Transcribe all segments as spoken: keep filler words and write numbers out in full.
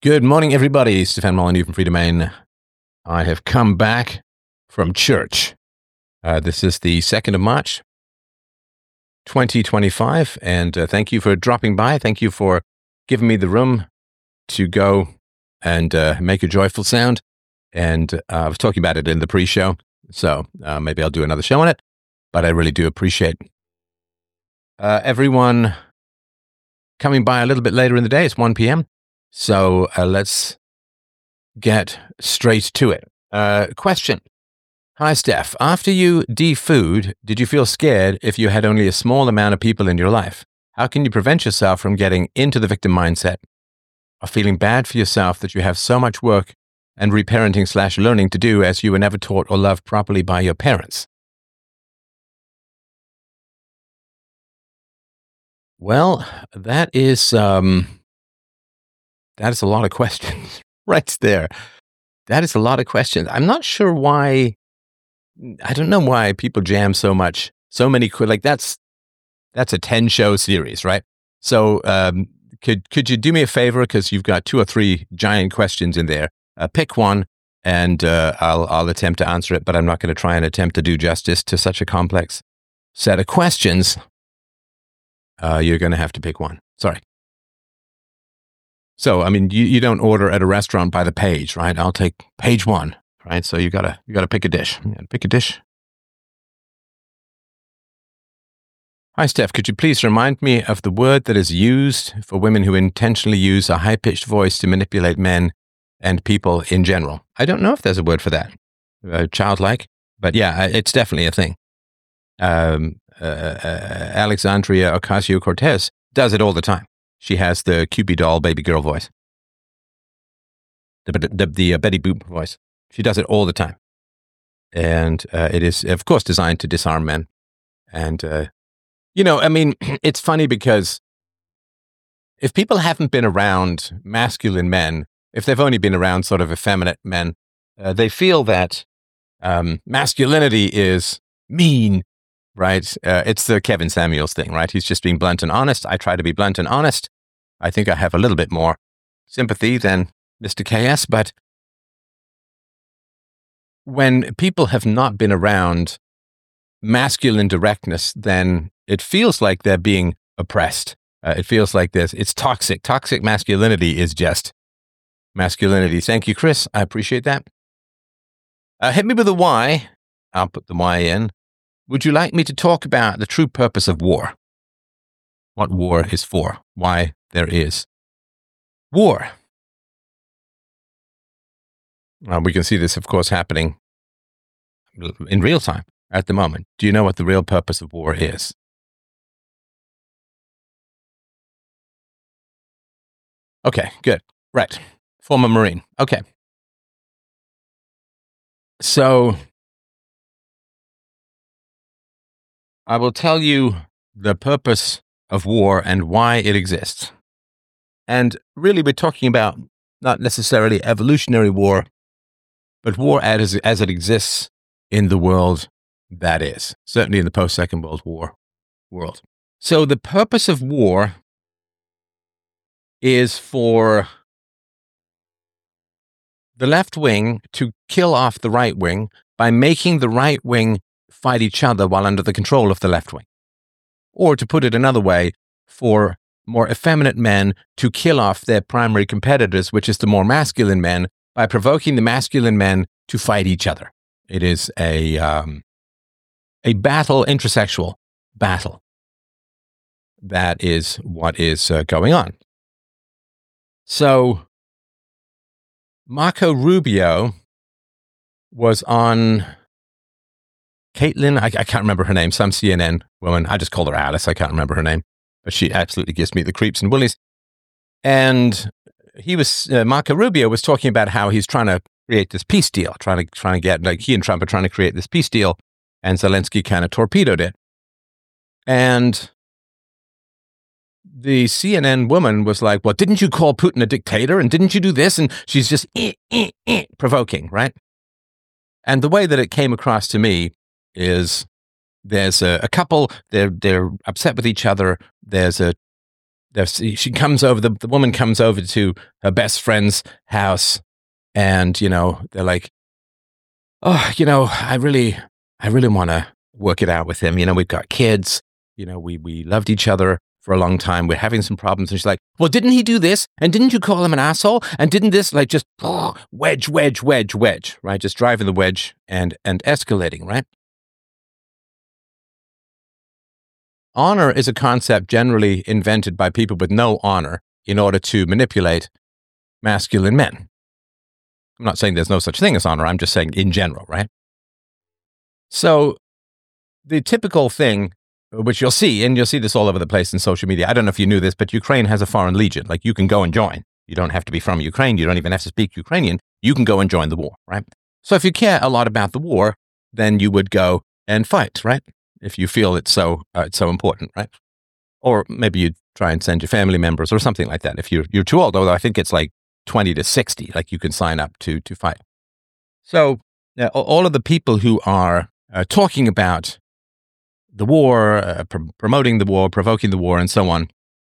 Good morning, everybody. Stefan Molyneux from Freedomain. I have come back from church. Uh, this is the second of March, twenty twenty-five, and uh, thank you for dropping by. Thank you for giving me the room to go and uh, make a joyful sound. And uh, I was talking about it in the pre-show, so uh, maybe I'll do another show on it, but I really do appreciate uh, everyone coming by a little bit later in the day. It's one p.m., so uh, let's get straight to it. Uh, question. Hi, Steph. After you de-food, did you feel scared if you had only a small amount of people in your life? How can you prevent yourself from getting into the victim mindset or feeling bad for yourself that you have so much work and reparenting slash learning to do as you were never taught or loved properly by your parents? Well, that is, um, that is a lot of questions right there. That is a lot of questions. I'm not sure why, I don't know why people jam so much, so many, like that's, that's a ten show series, right? So, um, could, could you do me a favor? Because you've got two or three giant questions in there. Uh, pick one and, uh, I'll, I'll attempt to answer it, but I'm not going to try and attempt to do justice to such a complex set of questions. Uh, you're going to have to pick one. Sorry. So, I mean, you, you don't order at a restaurant by the page, right? I'll take page one, right? So you gotta, you gotta pick a dish. You gotta pick a dish. Hi, Steph. Could you please remind me of the word that is used for women who intentionally use a high-pitched voice to manipulate men and people in general? I don't know if there's a word for that. Uh, childlike, but yeah, it's definitely a thing. Um, uh, uh, Alexandria Ocasio-Cortez does it all the time. She has the Cupid doll baby girl voice, the, the, the uh, Betty Boop voice. She does it all the time. And uh, it is, of course, designed to disarm men. And, uh, you know, I mean, it's funny because if people haven't been around masculine men, if they've only been around sort of effeminate men, uh, they feel that um, masculinity is mean. Right. Uh, it's the Kevin Samuels thing, right? He's just being blunt and honest. I try to be blunt and honest. I think I have a little bit more sympathy than Mister K S, but when people have not been around masculine directness, then it feels like they're being oppressed. Uh, it feels like this. It's toxic. Toxic masculinity is just masculinity. Thank you, Chris. I appreciate that. Uh, hit me with a Y. I'll put the Y in. Would you like me to talk about the true purpose of war? What war is for? Why there is war? Uh, we can see this, of course, happening in real time at the moment. Do you know what the real purpose of war is? Okay, good. Right. Former Marine. Okay. So I will tell you the purpose of war and why it exists. And really, we're talking about not necessarily evolutionary war, but war as, as it exists in the world that is, certainly in the post-Second World War world. So the purpose of war is for the left wing to kill off the right wing by making the right wing fight each other while under the control of the left wing. Or to put it another way, for more effeminate men to kill off their primary competitors, which is the more masculine men, by provoking the masculine men to fight each other. It is a, um, a battle, intersexual battle. That is what is uh, going on. So, Marco Rubio was on Caitlin, I, I can't remember her name, some C N N woman. I just call her Alice. I can't remember her name, but she absolutely gives me the creeps and willies. And he was, uh, Marco Rubio was talking about how he's trying to create this peace deal, trying to, trying to get, like he and Trump are trying to create this peace deal, and Zelensky kind of torpedoed it. And the C N N woman was like, well, didn't you call Putin a dictator? And didn't you do this? And she's just eh, eh, eh, provoking, right? And the way that it came across to me is there's a, a couple, they're, they're upset with each other. There's a there's, she comes over, the, the woman comes over to her best friend's house, and, you know, they're like, oh, you know, I really, I really want to work it out with him. You know, we've got kids, you know, we, we loved each other for a long time. We're having some problems. And she's like, well, didn't he do this? And didn't you call him an asshole? And didn't this, like, just oh, wedge, wedge, wedge, wedge, right? Just driving the wedge and, and escalating, right? Honor is a concept generally invented by people with no honor in order to manipulate masculine men. I'm not saying there's no such thing as honor. I'm just saying in general, right? So the typical thing, which you'll see, and you'll see this all over the place in social media. I don't know if you knew this, but Ukraine has a foreign legion. Like, you can go and join. You don't have to be from Ukraine. You don't even have to speak Ukrainian. You can go and join the war, right? So if you care a lot about the war, then you would go and fight, right? If you feel it's so uh, it's so important, right? Or maybe you'd try and send your family members or something like that. If you're you're too old, although I think it's like twenty to sixty, like you can sign up to to fight. So uh, all of the people who are uh, talking about the war, uh, pr- promoting the war, provoking the war, and so on,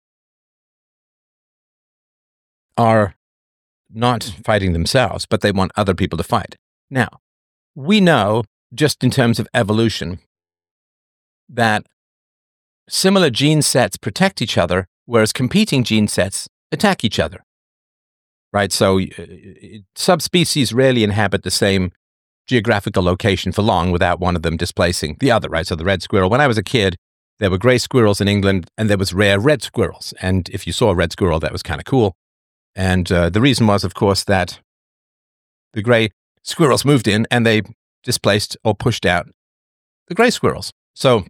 are not fighting themselves, but they want other people to fight. Now, we know, just in terms of evolution, that similar gene sets protect each other, whereas competing gene sets attack each other, right? So uh, subspecies rarely inhabit the same geographical location for long without one of them displacing the other, right? So the red squirrel, when I was a kid, there were gray squirrels in England, and there was rare red squirrels. And if you saw a red squirrel, that was kind of cool. And uh, the reason was, of course, that the gray squirrels moved in and they displaced or pushed out the gray squirrels. So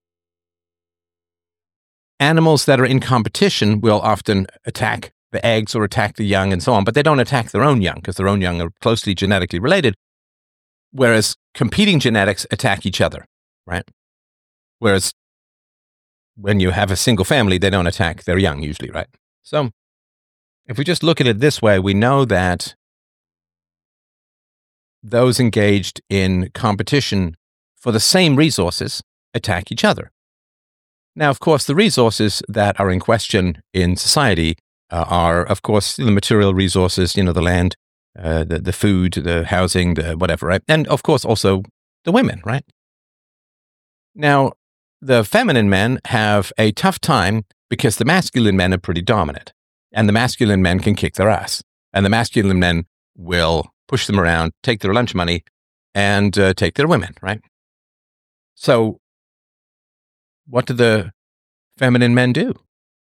animals that are in competition will often attack the eggs or attack the young and so on, but they don't attack their own young because their own young are closely genetically related, whereas competing genetics attack each other, right? Whereas when you have a single family, they don't attack their young usually, right? So if we just look at it this way, we know that those engaged in competition for the same resources attack each other. Now, of course, the resources that are in question in society uh, are, of course, the material resources, you know, the land, uh, the, the food, the housing, the whatever, right? And, of course, also the women, right? Now, the feminine men have a tough time because the masculine men are pretty dominant. And the masculine men can kick their ass. And the masculine men will push them around, take their lunch money, and uh, take their women, right? So what do the feminine men do?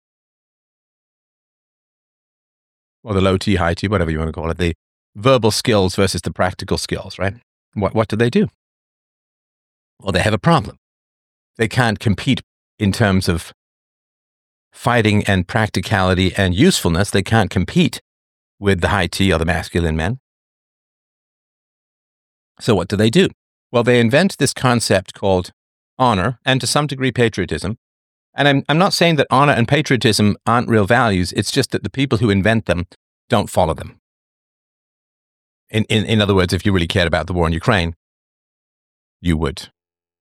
Or the low T, high T, whatever you want to call it, the verbal skills versus the practical skills, right? What, what do they do? Well, they have a problem. They can't compete in terms of fighting and practicality and usefulness. They can't compete with the high T or the masculine men. So what do they do? Well, they invent this concept called honor and to some degree patriotism. And I'm, I'm not saying that honor and patriotism aren't real values. It's just that the people who invent them don't follow them. In, in, in other words, if you really cared about the war in Ukraine, you would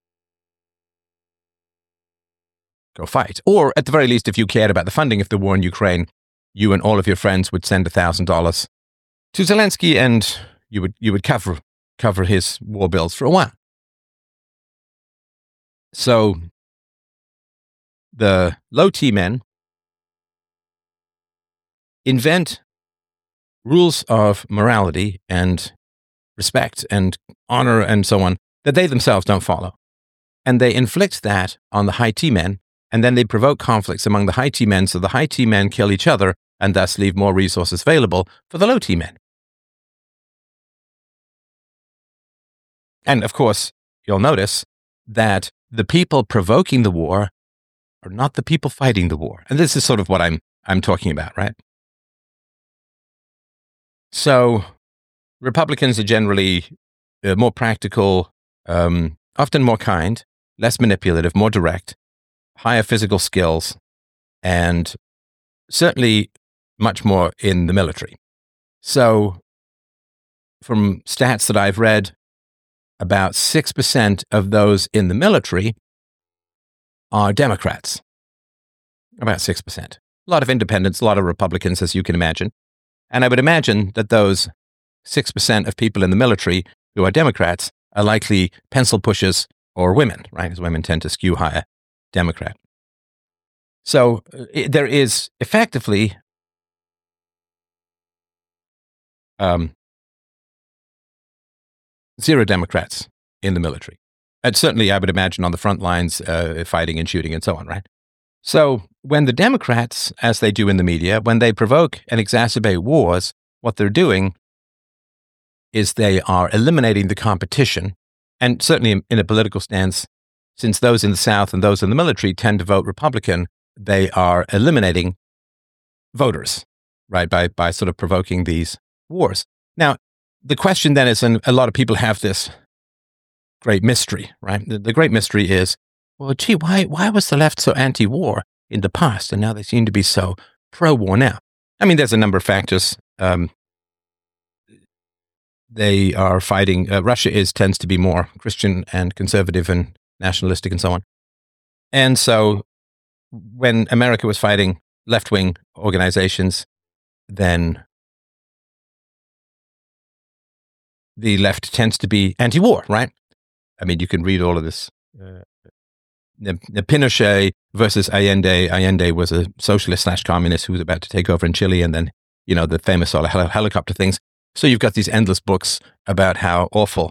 go fight. Or at the very least, if you cared about the funding of the war in Ukraine, you and all of your friends would send one thousand dollars to Zelensky and you would, you would cover, cover his war bills for a while. So the low T men invent rules of morality and respect and honor and so on that they themselves don't follow. And they inflict that on the high T men, and then they provoke conflicts among the high T men, so the high T men kill each other and thus leave more resources available for the low T men. And of course, you'll notice that the people provoking the war are not the people fighting the war. And this is sort of what I'm I'm talking about, right? So Republicans are generally uh, more practical, um, often more kind, less manipulative, more direct, higher physical skills, and certainly much more in the military. So from stats that I've read, about six percent of those in the military are Democrats. About six percent. a lot of independents, a lot of Republicans, as you can imagine. And I would imagine that those six percent of people in the military who are Democrats are likely pencil pushers or women, right? As women tend to skew higher Democrat. So it, there is effectively um, zero Democrats in the military. And certainly, I would imagine, on the front lines, uh, fighting and shooting and so on, right? So when the Democrats, as they do in the media, when they provoke and exacerbate wars, what they're doing is they are eliminating the competition. And certainly in, in a political stance, since those in the South and those in the military tend to vote Republican, they are eliminating voters, right, by, by sort of provoking these wars. Now, the question then is, and a lot of people have this great mystery, right? The, the great mystery is, well, gee, why, why was the left so anti-war in the past, and now they seem to be so pro-war now? I mean, there's a number of factors. Um, they are fighting. Uh, Russia is tends to be more Christian and conservative and nationalistic and so on. And so when America was fighting left-wing organizations, then the left tends to be anti-war, right? I mean, you can read all of this. Uh, Pinochet versus Allende. Allende was a socialist slash communist who was about to take over in Chile, and then, you know, the famous sort of hel- helicopter things. So you've got these endless books about how awful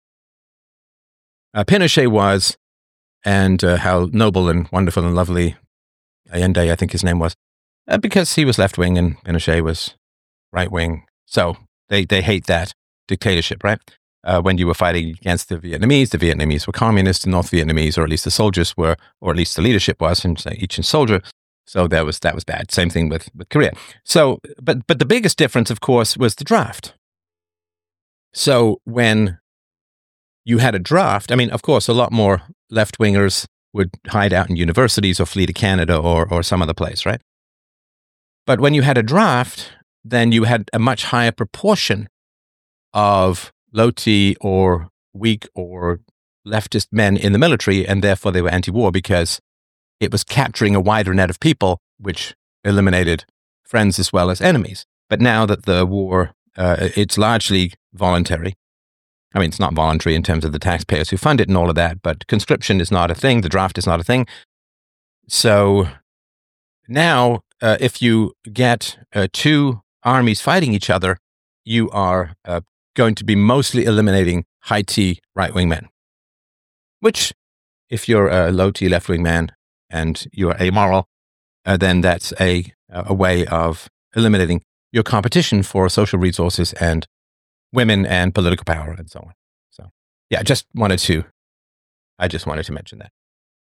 uh, Pinochet was, and uh, how noble and wonderful and lovely Allende, I think his name was, uh, because he was left wing and Pinochet was right wing. So they they hate that dictatorship, right? Uh, when you were fighting against the Vietnamese, the Vietnamese were communist, the North Vietnamese, or at least the soldiers were, or at least the leadership was, and say each soldier. So that was that was bad. Same thing with, with Korea. So, but but the biggest difference, of course, was the draft. So when you had a draft, I mean, of course, a lot more left wingers would hide out in universities or flee to Canada or or some other place, right? But when you had a draft, then you had a much higher proportion of low T or weak or leftist men in the military, and therefore they were anti-war because it was capturing a wider net of people, which eliminated friends as well as enemies. But now that the war, uh, it's largely voluntary. I mean, it's not voluntary in terms of the taxpayers who fund it and all of that, but conscription is not a thing. The draft is not a thing. So now, uh, if you get uh, two armies fighting each other, you are uh, going to be mostly eliminating high T right-wing men, which, if you're a low T left-wing man and you're amoral, uh, then that's a a way of eliminating your competition for social resources and women and political power and so on. So, yeah, I just wanted to, I just wanted to mention that.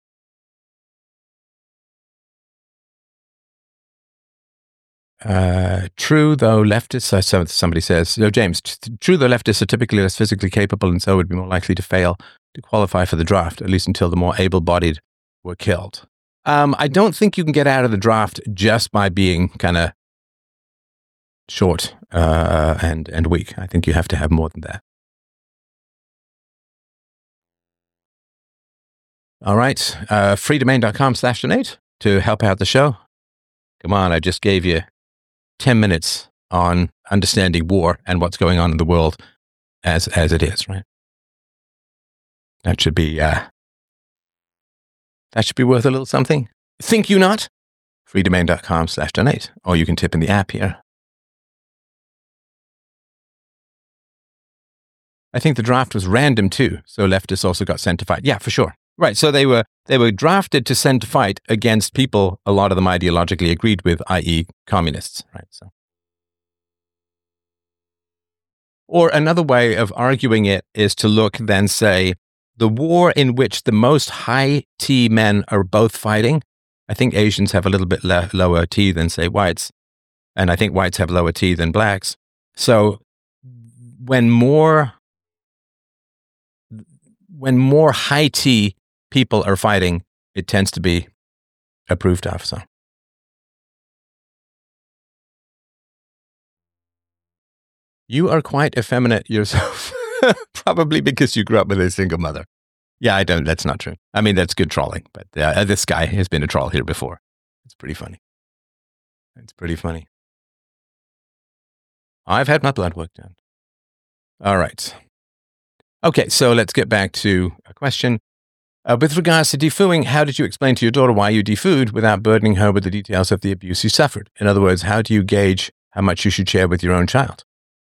Uh, true, though leftists, uh, so somebody says, no, James, t- true, though leftists are typically less physically capable and so would be more likely to fail to qualify for the draft, at least until the more able-bodied were killed. Um, I don't think you can get out of the draft just by being kind of short uh, and, and weak. I think you have to have more than that. All right, uh, freedomain.com slash donate to help out the show. Come on, I just gave you ten minutes on understanding war and what's going on in the world as as it is, right? That should be uh, that should be worth a little something. Think you not? freedomain.com slash donate. Or you can tip in the app here. I think the draft was random too, so leftists also got sent to fight. Yeah, for sure. Right, so they were they were drafted to send to fight against people a lot of them ideologically agreed with, that is communists, right? So, or another way of arguing it is to look then say, the war in which the most high T men are both fighting, I think Asians have a little bit le- lower T than, say, whites, and I think whites have lower T than blacks. So when more when more high T people are fighting, it tends to be approved of. So, you are quite effeminate yourself, probably because you grew up with a single mother. Yeah, I don't. That's not true. I mean, that's good trolling, but uh, this guy has been a troll here before. It's pretty funny. It's pretty funny. I've had my blood work done. All right. Okay, so let's get back to a question. Uh, with regards to defooing, how did you explain to your daughter why you defooed without burdening her with the details of the abuse you suffered? In other words, how do you gauge how much you should share with your own child?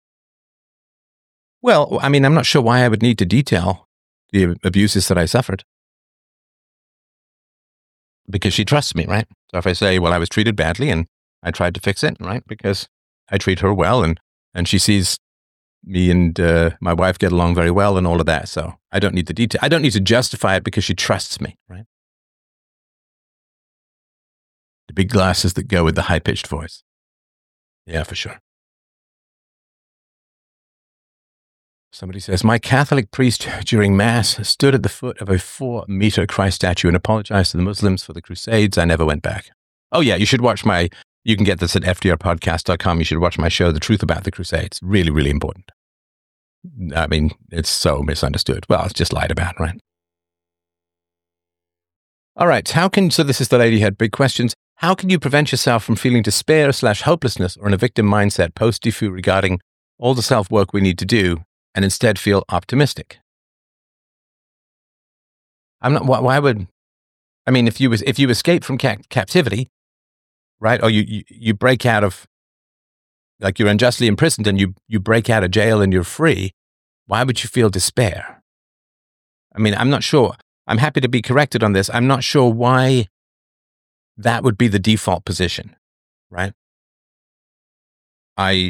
Well, I mean, I'm not sure why I would need to detail the abuses that I suffered. Because she trusts me, right? So if I say, well, I was treated badly and I tried to fix it, right? Because I treat her well and, and she sees me and uh, my wife get along very well and all of that. So I don't need the detail. I don't need to justify it because she trusts me, right? The big glasses that go with the high-pitched voice. Yeah, for sure. Somebody says, my Catholic priest during Mass stood at the foot of a four-meter Christ statue and apologized to the Muslims for the Crusades. I never went back. Oh, yeah, you should watch my, you can get this at f d r podcast dot com. You should watch my show, The Truth About the Crusades. Really, really important. I mean, it's so misunderstood. Well, it's just lied about, right? All right, how can, so this is the lady who had big questions. How can you prevent yourself from feeling despair slash hopelessness or in a victim mindset post-defoo regarding all the self-work we need to do and instead feel optimistic? I'm not, why, why would, I mean, if you was, if you escape from ca- captivity, right? Or you, you, you break out of, like you're unjustly imprisoned and you, you break out of jail and you're free, why would you feel despair? I mean, I'm not sure. I'm happy to be corrected on this. I'm not sure why that would be the default position, right? I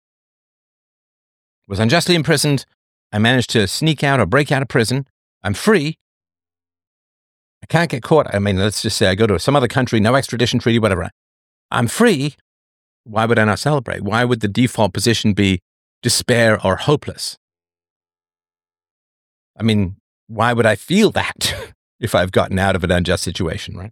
was unjustly imprisoned. I managed to sneak out or break out of prison. I'm free. I can't get caught. I mean, let's just say I go to some other country, no extradition treaty, whatever. I'm free. Why would I not celebrate? Why would the default position be despair or hopeless? I mean, why would I feel that if I've gotten out of an unjust situation, right?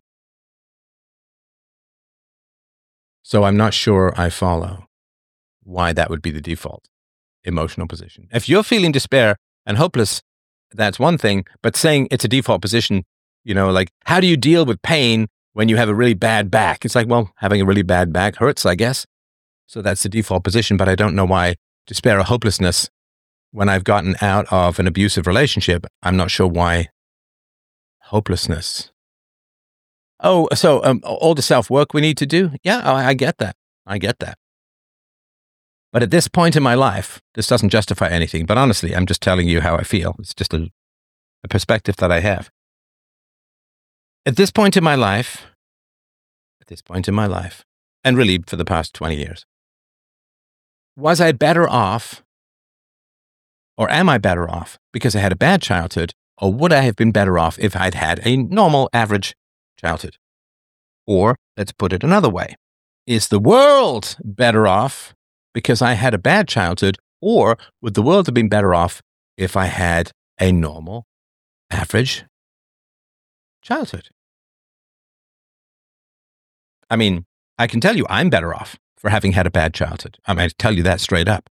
So I'm not sure I follow why that would be the default emotional position. If you're feeling despair and hopeless, that's one thing, but saying it's a default position, you know, like, how do you deal with pain when you have a really bad back? It's like, well, having a really bad back hurts, I guess. So that's the default position, but I don't know why despair or hopelessness, when I've gotten out of an abusive relationship, I'm not sure why hopelessness. Oh, so um, all the self-work we need to do? Yeah, I, I get that. I get that. But at this point in my life, this doesn't justify anything. But honestly, I'm just telling you how I feel. It's just a, a perspective that I have. At this point in my life, at this point in my life, and really for the past twenty years, was I better off, or am I better off because I had a bad childhood, or would I have been better off if I'd had a normal, average childhood? Or, let's put it another way, is the world better off because I had a bad childhood, or would the world have been better off if I had a normal, average childhood? I mean, I can tell you I'm better off for having had a bad childhood. I mean, I tell you that straight up.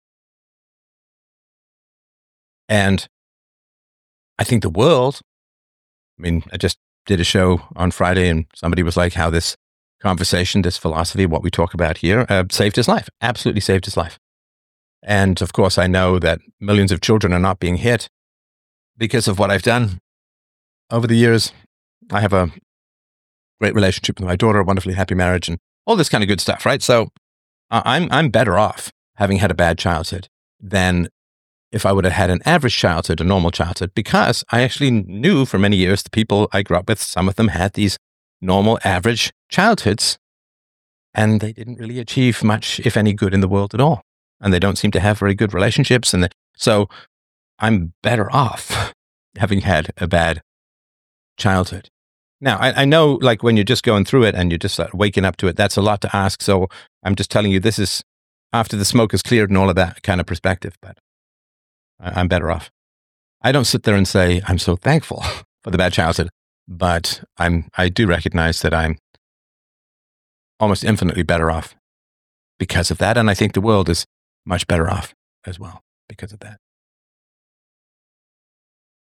And I think the world, I mean, I just did a show on Friday and somebody was like, how this conversation, this philosophy, what we talk about here, uh, saved his life, absolutely saved his life. And of course, I know that millions of children are not being hit because of what I've done over the years. I have a great relationship with my daughter, a wonderfully happy marriage, and all this kind of good stuff, right? So uh, I'm I'm better off having had a bad childhood than if I would have had an average childhood, a normal childhood, because I actually knew for many years the people I grew up with, some of them had these normal, average childhoods, and they didn't really achieve much, if any, good in the world at all. And they don't seem to have very good relationships. And they, so I'm better off having had a bad childhood. Now, I, I know, like, when you're just going through it and you're just like, waking up to it, that's a lot to ask. So I'm just telling you, this is after the smoke is cleared and all of that kind of perspective. But I, I'm better off. I don't sit there and say, I'm so thankful for the bad childhood, but I'm, I do recognize that I'm almost infinitely better off because of that. And I think the world is much better off as well because of that.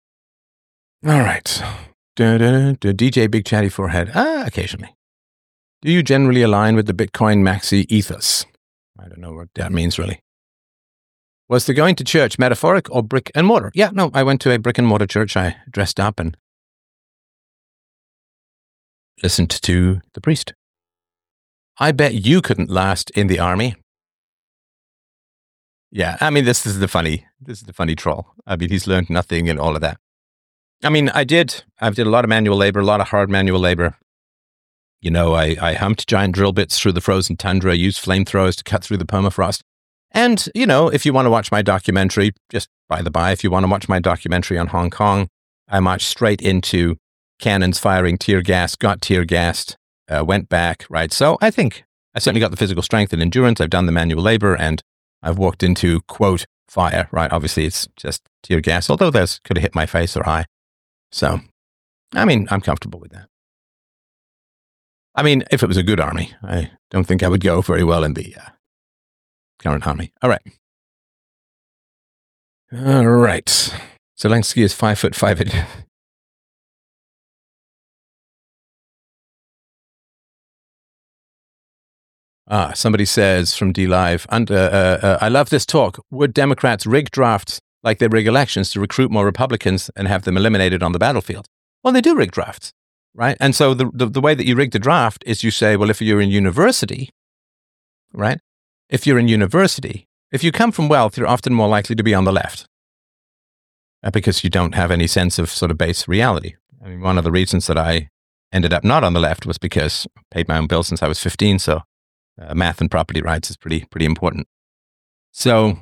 All right. Da, da, da, D J Big Chatty Forehead. Ah, occasionally. Do you generally align with the Bitcoin maxi ethos? I don't know what that means, really. Was the going to church metaphoric or brick and mortar? Yeah, no, I went to a brick and mortar church. I dressed up and listened to the priest. I bet you couldn't last in the army. Yeah, I mean, this is the funny, this is the funny troll. I mean, he's learned nothing and all of that. I mean, I did, I did a lot of manual labor, a lot of hard manual labor. You know, I, I humped giant drill bits through the frozen tundra, used flamethrowers to cut through the permafrost. And, you know, if you want to watch my documentary, just by the by, if you want to watch my documentary on Hong Kong, I marched straight into cannons firing tear gas, got tear gassed, uh, went back, right? So I think I certainly got the physical strength and endurance. I've done the manual labor and I've walked into, quote, fire, right? Obviously, it's just tear gas, although this could have hit my face or eye. So, I mean, I'm comfortable with that. I mean, if it was a good army, I don't think I would go very well in the uh, current army. All right. All right. Zelensky is five foot five. Ah, somebody says from D Live, and, uh, uh, uh, I love this talk. Would Democrats rig drafts like they rig elections to recruit more Republicans and have them eliminated on the battlefield? Well, they do rig drafts, right? And so the, the, the way that you rig the draft is you say, well, if you're in university, right? If you're in university, if you come from wealth, you're often more likely to be on the left uh, because you don't have any sense of sort of base reality. I mean, one of the reasons that I ended up not on the left was because I paid my own bills since I was fifteen, so Uh, math and property rights is pretty pretty important. So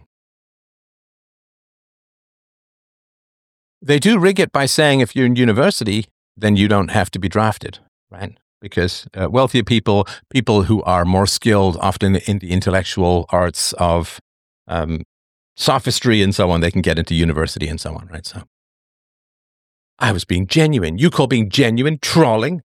they do rig it by saying if you're in university, then you don't have to be drafted, right? Because uh, wealthier people, people who are more skilled, often in the intellectual arts of um, sophistry and so on, they can get into university and so on, right? So I was being genuine. You call being genuine trolling?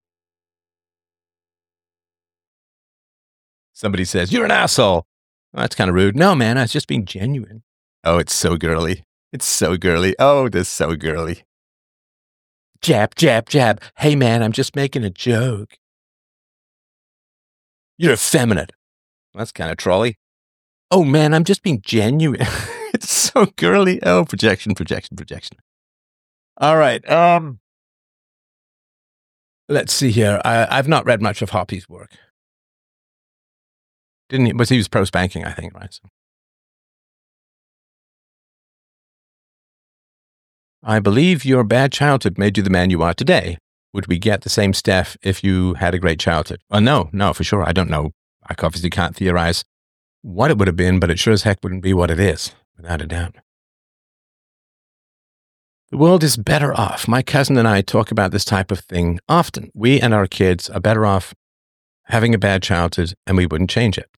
Somebody says, you're an asshole. Well, that's kind of rude. No, man, I was just being genuine. Oh, it's so girly. It's so girly. Oh, this is so girly. Jab, jab, jab. Hey, man, I'm just making a joke. You're effeminate. That's kind of trolly. Oh, man, I'm just being genuine. It's so girly. Oh, projection, projection, projection. All right. Um, let's see here. I, I've not read much of Hoppy's work. Didn't he? Was he was pro spanking, I think, right? So. I believe your bad childhood made you the man you are today. Would we get the same stuff if you had a great childhood? Oh, no, no, for sure. I don't know. I obviously can't theorize what it would have been, but it sure as heck wouldn't be what it is, without a doubt. The world is better off. My cousin and I talk about this type of thing often. We and our kids are better off having a bad childhood, and we wouldn't change it.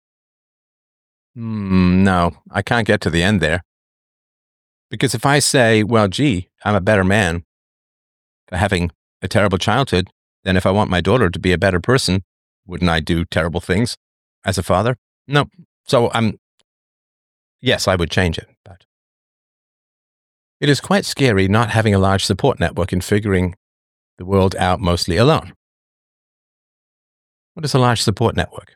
Mm, no, I can't get to the end there. Because if I say, well, gee, I'm a better man for having a terrible childhood, then if I want my daughter to be a better person, wouldn't I do terrible things as a father? No. So I'm, yes, I would change it, but it is quite scary not having a large support network and figuring the world out mostly alone. What is a large support network?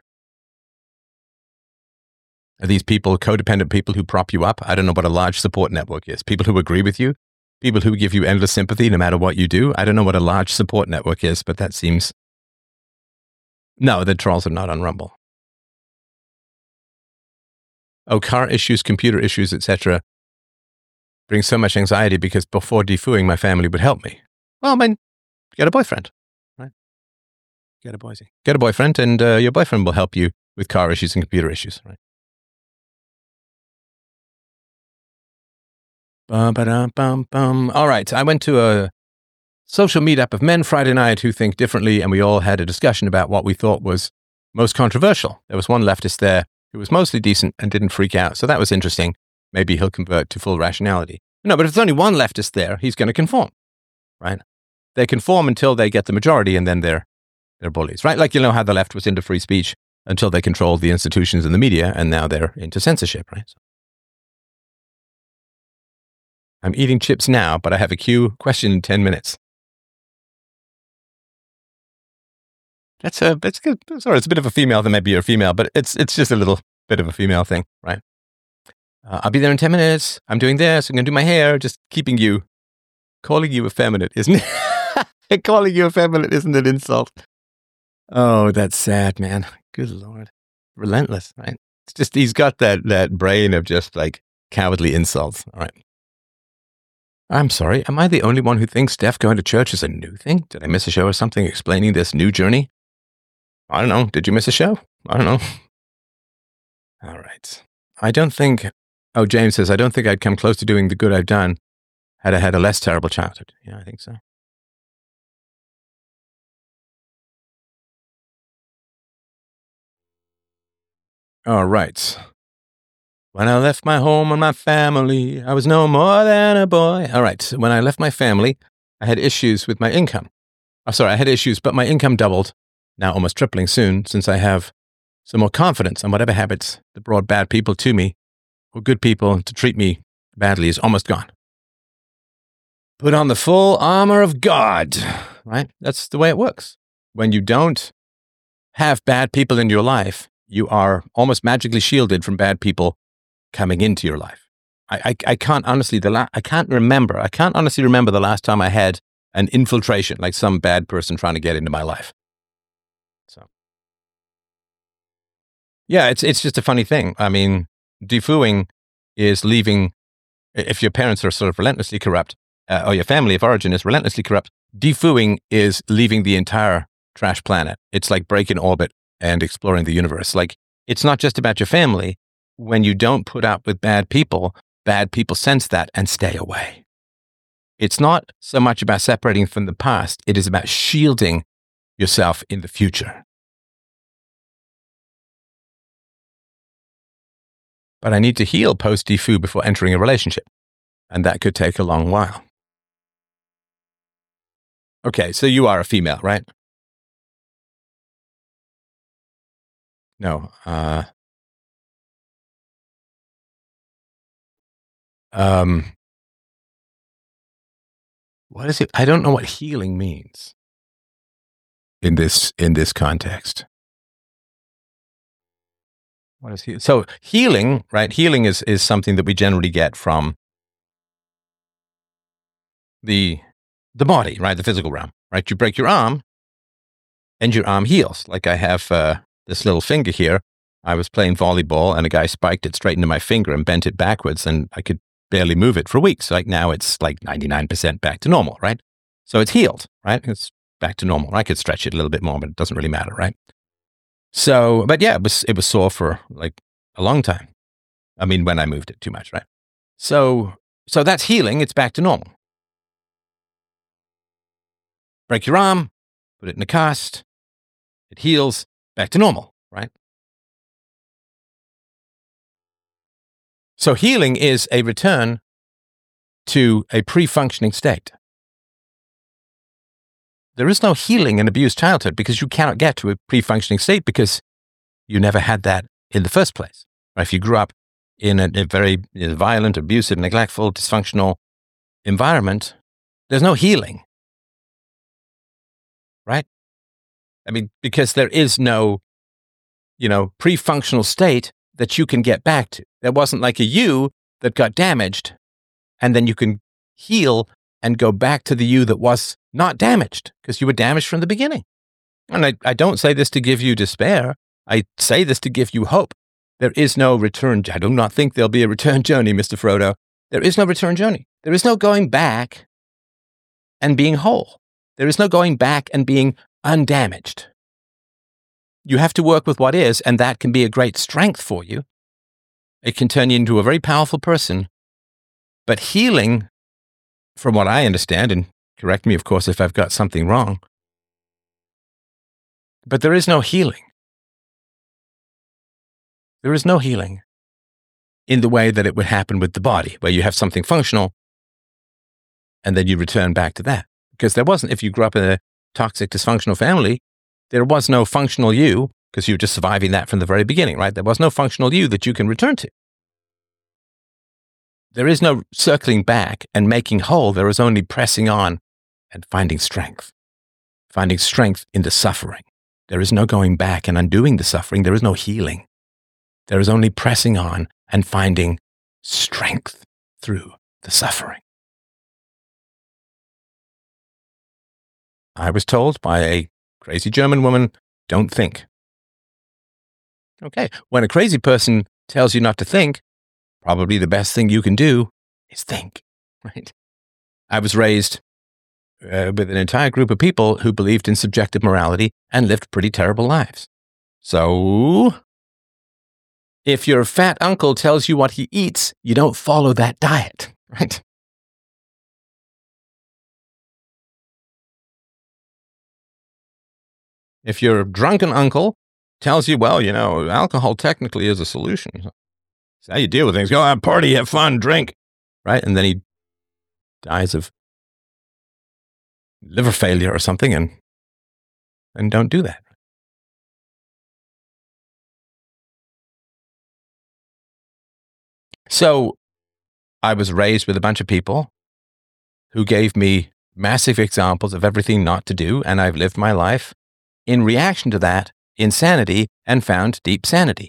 Are these people codependent people who prop you up? I don't know what a large support network is. People who agree with you? People who give you endless sympathy no matter what you do? I don't know what a large support network is, but that seems... No, the trolls are not on Rumble. Oh, car issues, computer issues, et cetera bring so much anxiety because before defooing, my family would help me. Well, I mean, get a boyfriend, right? Get a boysy. Get a boyfriend, and uh, your boyfriend will help you with car issues and computer issues, right? Bum, ba-dum, bum, bum. All right, I went to a social meetup of men Friday night who think differently, and we all had a discussion about what we thought was most controversial. There was one leftist there who was mostly decent and didn't freak out, so that was interesting. Maybe he'll convert to full rationality. No, but if there's only one leftist there, he's going to conform, right? They conform until they get the majority, and then they're they're bullies, right? Like, you know how the left was into free speech until they controlled the institutions and the media, and now they're into censorship, right? So I'm eating chips now, but I have a Q question in ten minutes. That's a, that's good. Sorry, it's a bit of a female thing. Maybe you're a female, but it's, it's just a little bit of a female thing, right? Uh, I'll be there in ten minutes. I'm doing this. I'm going to do my hair. Just keeping you, calling you effeminate, isn't it? Calling you effeminate isn't an insult. Oh, that's sad, man. Good Lord. Relentless, right? It's just, he's got that, that brain of just like cowardly insults. All right. I'm sorry. Am I the only one who thinks Steph going to church is a new thing? Did I miss a show or something explaining this new journey? I don't know. Did you miss a show? I don't know. All right. I don't think, oh, James says, I don't think I'd come close to doing the good I've done had I had a less terrible childhood. Yeah, I think so. All right. When I left my home and my family, I was no more than a boy. All right. When I left my family, I had issues with my income. Oh, sorry, I had issues, but my income doubled, now almost tripling soon, since I have some more confidence on whatever habits that brought bad people to me or good people to treat me badly is almost gone. Put on the full armor of God, right? That's the way it works. When you don't have bad people in your life, you are almost magically shielded from bad people coming into your life. I, I, I can't honestly, the la- I can't remember, I can't honestly remember the last time I had an infiltration, like some bad person trying to get into my life. So, yeah, it's it's just a funny thing. I mean, defooing is leaving, if your parents are sort of relentlessly corrupt, uh, or your family of origin is relentlessly corrupt, defooing is leaving the entire trash planet. It's like breaking orbit and exploring the universe. Like, it's not just about your family. When you don't put up with bad people, bad people sense that and stay away. It's not so much about separating from the past. It is about shielding yourself in the future. But I need to heal post-defoo before entering a relationship. And that could take a long while. Okay, so you are a female, right? No. Uh, um, what is it? I don't know what healing means in this in this context. What is he? So healing, right? Healing is is something that we generally get from the the body, right? The physical realm, right? You break your arm, and your arm heals. Like I have uh, this little finger here. I was playing volleyball, and a guy spiked it straight into my finger and bent it backwards, and I could barely move it for weeks. Like now, it's like ninety-nine percent back to normal, right? So it's healed, right? It's back to normal. I could stretch it a little bit more, but it doesn't really matter, right? So, but yeah, it was it was sore for like a long time. I mean, when I moved it too much, right? So, so that's healing. It's back to normal. Break your arm, put it in a cast. It heals, back to normal, right? So healing is a return to a pre-functioning state. There is no healing in abused childhood because you cannot get to a pre-functioning state because you never had that in the first place. Right? If you grew up in a, a very violent, abusive, neglectful, dysfunctional environment, there's no healing. Right? I mean, because there is no, you know, pre-functional state that you can get back to. There wasn't like a you that got damaged and then you can heal and go back to the you that was not damaged because you were damaged from the beginning. And I, I don't say this to give you despair. I say this to give you hope. There is no return. I do not think there'll be a return journey, Mister Frodo. There is no return journey. There is no going back and being whole. There is no going back and being undamaged. You have to work with what is, and that can be a great strength for you. It can turn you into a very powerful person. But healing, from what I understand, and correct me, of course, if I've got something wrong, but there is no healing. There is no healing in the way that it would happen with the body, where you have something functional, and then you return back to that. Because there wasn't, if you grew up in a toxic, dysfunctional family, there was no functional you, because you were just surviving that from the very beginning, right? There was no functional you that you can return to. There is no circling back and making whole. There is only pressing on and finding strength. Finding strength in the suffering. There is no going back and undoing the suffering. There is no healing. There is only pressing on and finding strength through the suffering. I was told by a crazy German woman, don't think. Okay, when a crazy person tells you not to think, probably the best thing you can do is think, right? I was raised uh, with an entire group of people who believed in subjective morality and lived pretty terrible lives. So, if your fat uncle tells you what he eats, you don't follow that diet, right? If your drunken uncle tells you, well, you know, alcohol technically is a solution. It's how you deal with things. Go out, party, have fun, drink, right? And then he dies of liver failure or something, and and don't do that. So I was raised with a bunch of people who gave me massive examples of everything not to do, and I've lived my life in reaction to that insanity and found deep sanity.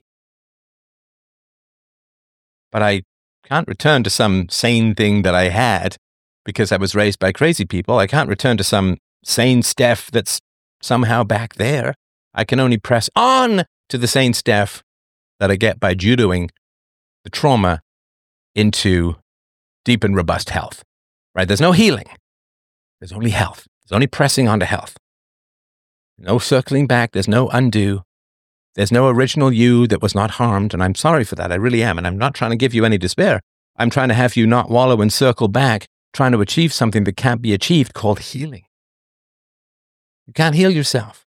But I can't return to some sane thing that I had because I was raised by crazy people. I can't return to some sane Steph that's somehow back there. I can only press on to the sane Steph that I get by judoing the trauma into deep and robust health, right? There's no healing. There's only health. There's only pressing on to health. No circling back. There's no undo. There's no original you that was not harmed, and I'm sorry for that. I really am, and I'm not trying to give you any despair. I'm trying to have you not wallow and circle back, trying to achieve something that can't be achieved called healing. You can't heal yourself.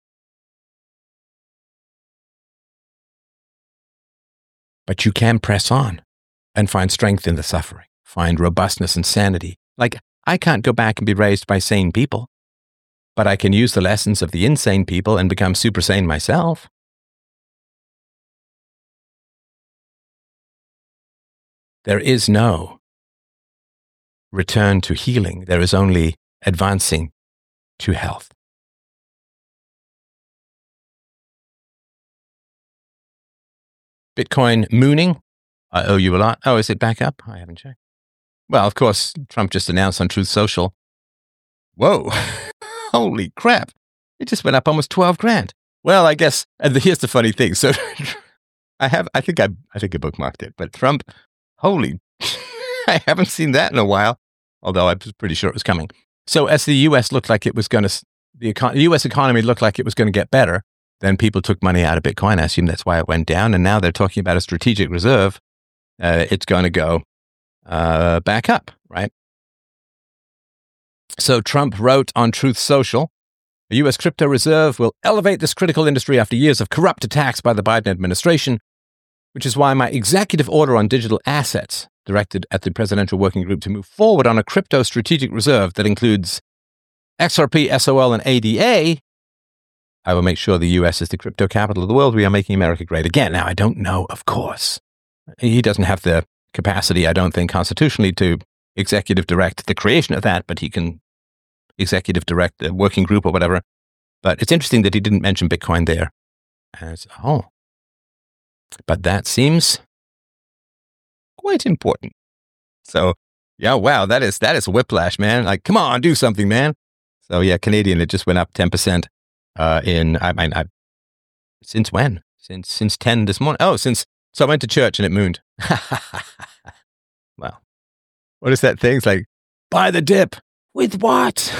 But you can press on and find strength in the suffering, find robustness and sanity. Like, I can't go back and be raised by sane people, but I can use the lessons of the insane people and become super sane myself. There is no return to healing. There is only advancing to health. Bitcoin mooning. I owe you a lot. Oh, is it back up? I haven't checked. Well, of course, Trump just announced on Truth Social. Whoa, holy crap. It just went up almost twelve grand. Well, I guess, and here's the funny thing. So I have, I think I, I think I bookmarked it, but Trump, holy, I haven't seen that in a while, although I was pretty sure it was coming. So as the U S looked like it was going to, the, econ- the U S economy looked like it was going to get better, then people took money out of Bitcoin. I assume that's why it went down. And now they're talking about a strategic reserve. Uh, it's going to go uh, back up, right? So Trump wrote on Truth Social, the U S crypto reserve will elevate this critical industry after years of corrupt attacks by the Biden administration, which is why my executive order on digital assets directed at the Presidential Working Group to move forward on a crypto strategic reserve that includes X R P, S O L, and A D A. I will make sure the U S is the crypto capital of the world. We are making America great again. Now, I don't know, of course. He doesn't have the capacity, I don't think, constitutionally to executive direct the creation of that, but he can executive direct the working group or whatever. But it's interesting that he didn't mention Bitcoin there as a whole. But that seems quite important. So, yeah, wow, that is that is whiplash, man. Like, come on, do something, man. So, yeah, Canadian, it just went up ten percent uh, in, I mean, I, since when? Since since ten this morning. Oh, since, so I went to church and it mooned. Well, what is that thing? It's like, buy the dip. With what?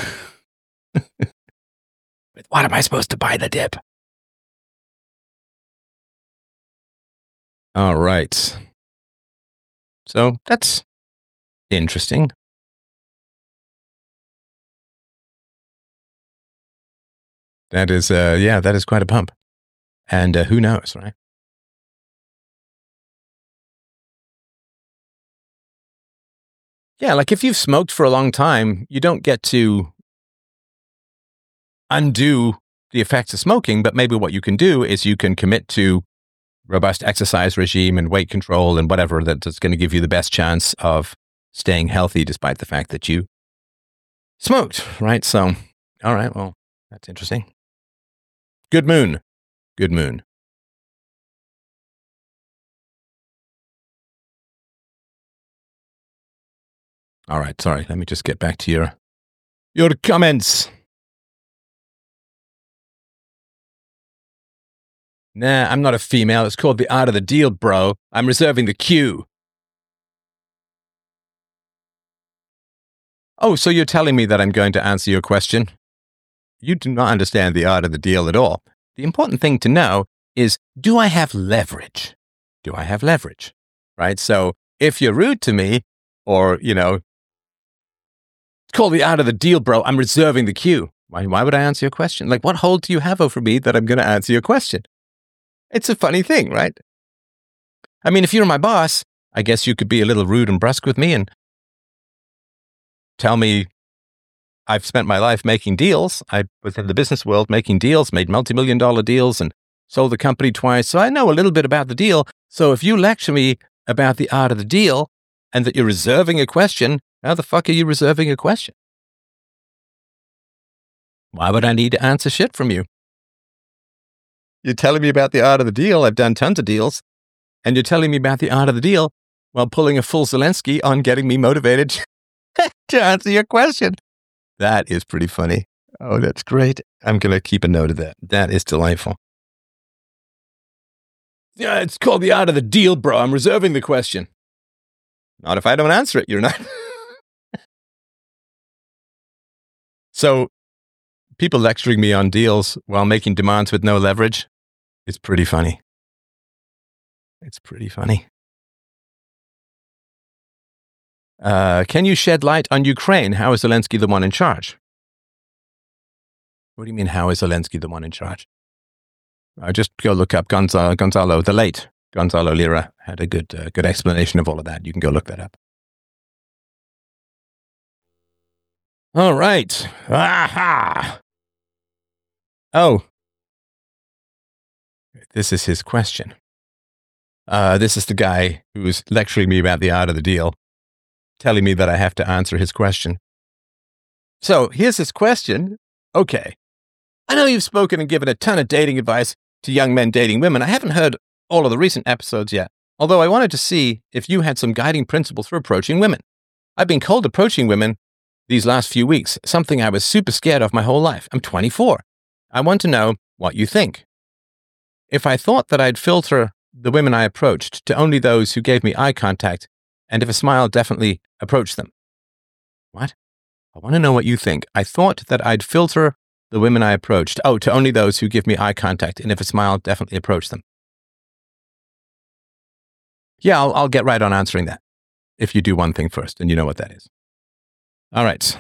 With what am I supposed to buy the dip? All right. So that's interesting. That is, uh, yeah, that is quite a pump. And uh, who knows, right? Yeah, like if you've smoked for a long time, you don't get to undo the effects of smoking, but maybe what you can do is you can commit to robust exercise regime and weight control and whatever that's going to give you the best chance of staying healthy despite the fact that you smoked, right? So, all right, well, that's interesting. Good moon. Good moon. All right, sorry. Let me just get back to your your comments. Nah, I'm not a female. It's called the art of the deal, bro. I'm reserving the queue. Oh, so you're telling me that I'm going to answer your question? You do not understand the art of the deal at all. The important thing to know is, do I have leverage? Do I have leverage? Right? So if you're rude to me, or, you know, it's called the art of the deal, bro, I'm reserving the queue. Why, why would I answer your question? Like, what hold do you have over me that I'm going to answer your question? It's a funny thing, right? I mean, if you're my boss, I guess you could be a little rude and brusque with me and tell me I've spent my life making deals. I was in the business world making deals, made multi-million dollar deals and sold the company twice. So I know a little bit about the deal. So if you lecture me about the art of the deal and that you're reserving a question, how the fuck are you reserving a question? Why would I need to answer shit from you? You're telling me about the art of the deal. I've done tons of deals. And you're telling me about the art of the deal while pulling a full Zelensky on getting me motivated to answer your question. That is pretty funny. Oh, that's great. I'm going to keep a note of that. That is delightful. Yeah, it's called the art of the deal, bro. I'm reserving the question. Not if I don't answer it, you're not. So, people lecturing me on deals while making demands with no leverage is pretty funny. It's pretty funny. Uh, can you shed light on Ukraine? How is Zelensky the one in charge? What do you mean, how is Zelensky the one in charge? Uh, just go look up Gonzalo, Gonzalo, the late Gonzalo Lira had a good, uh, good explanation of all of that. You can go look that up. All right. Aha! Oh. This is his question. Uh, this is the guy who's lecturing me about the art of the deal, telling me that I have to answer his question. So here's his question. Okay. I know you've spoken and given a ton of dating advice to young men dating women. I haven't heard all of the recent episodes yet, although I wanted to see if you had some guiding principles for approaching women. I've been cold approaching women these last few weeks, something I was super scared of my whole life. I'm twenty-four. I want to know what you think. If I thought that I'd filter the women I approached to only those who gave me eye contact, and if a smile definitely approached them. What? I want to know what you think. I thought that I'd filter the women I approached, oh, to only those who give me eye contact, and if a smile definitely approached them. Yeah, I'll, I'll get right on answering that. If you do one thing first, and you know what that is. All right.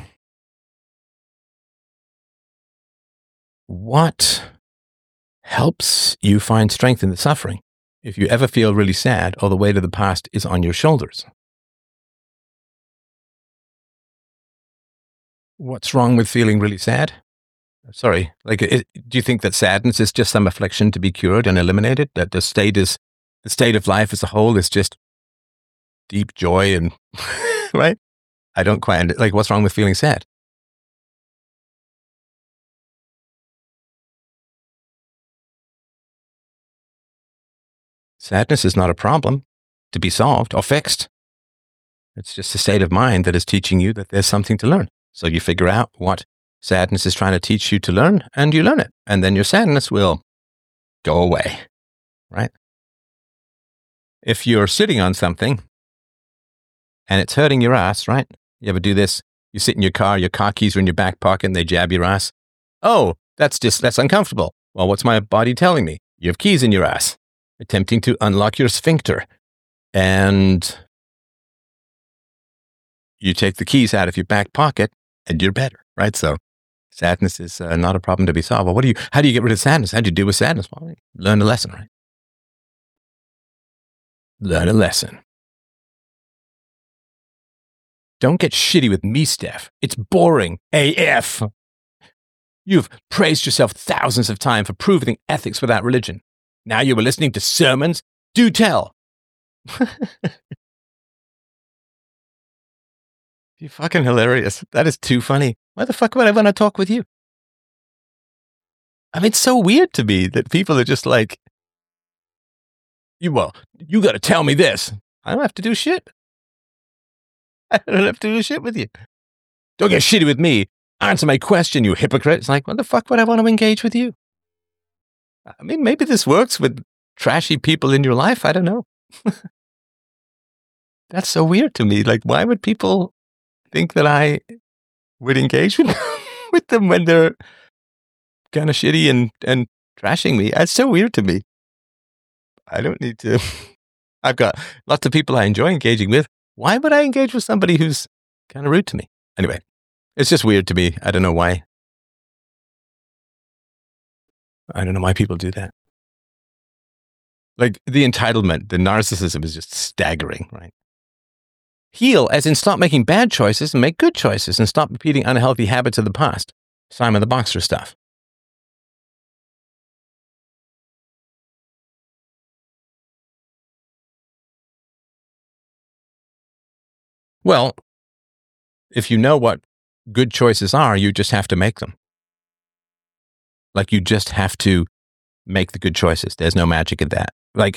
What helps you find strength in the suffering if you ever feel really sad or the weight of the past is on your shoulders? What's wrong with feeling really sad? Sorry, like, it, do you think that sadness is just some affliction to be cured and eliminated? That the state is, the state of life as a whole is just deep joy and, right? I don't quite, like, what's wrong with feeling sad? Sadness is not a problem to be solved or fixed. It's just a state of mind that is teaching you that there's something to learn. So you figure out what sadness is trying to teach you to learn, and you learn it. And then your sadness will go away, right? If you're sitting on something and it's hurting your ass, right? You ever do this? You sit in your car, your car keys are in your back pocket, and they jab your ass. Oh, that's just, that's uncomfortable. Well, what's my body telling me? You have keys in your ass, attempting to unlock your sphincter. And you take the keys out of your back pocket and you're better, right? So sadness is uh, not a problem to be solved. Well, what do you, how do you get rid of sadness? How do you deal with sadness? Well, learn a lesson, right? Learn a lesson. Don't get shitty with me, Steph. It's boring A F. You've praised yourself thousands of times for proving ethics without religion. Now you were listening to sermons? Do tell. You're fucking hilarious. That is too funny. Why the fuck would I want to talk with you? I mean, it's so weird to me that people are just like, you, well, you got to tell me this. I don't have to do shit. I don't have to do shit with you. Don't get shitty with me. Answer my question, you hypocrite. It's like, what the fuck would I want to engage with you? I mean, maybe this works with trashy people in your life. I don't know. That's so weird to me. Like, why would people think that I would engage with, with them when they're kind of shitty and, and trashing me? That's so weird to me. I don't need to. I've got lots of people I enjoy engaging with. Why would I engage with somebody who's kind of rude to me? Anyway, it's just weird to me. I don't know why. I don't know why people do that. Like, the entitlement, the narcissism is just staggering, right? Heal, as in stop making bad choices and make good choices and stop repeating unhealthy habits of the past. Simon the Boxer stuff. Well, if you know what good choices are, you just have to make them. Like, you just have to make the good choices. There's no magic in that. Like,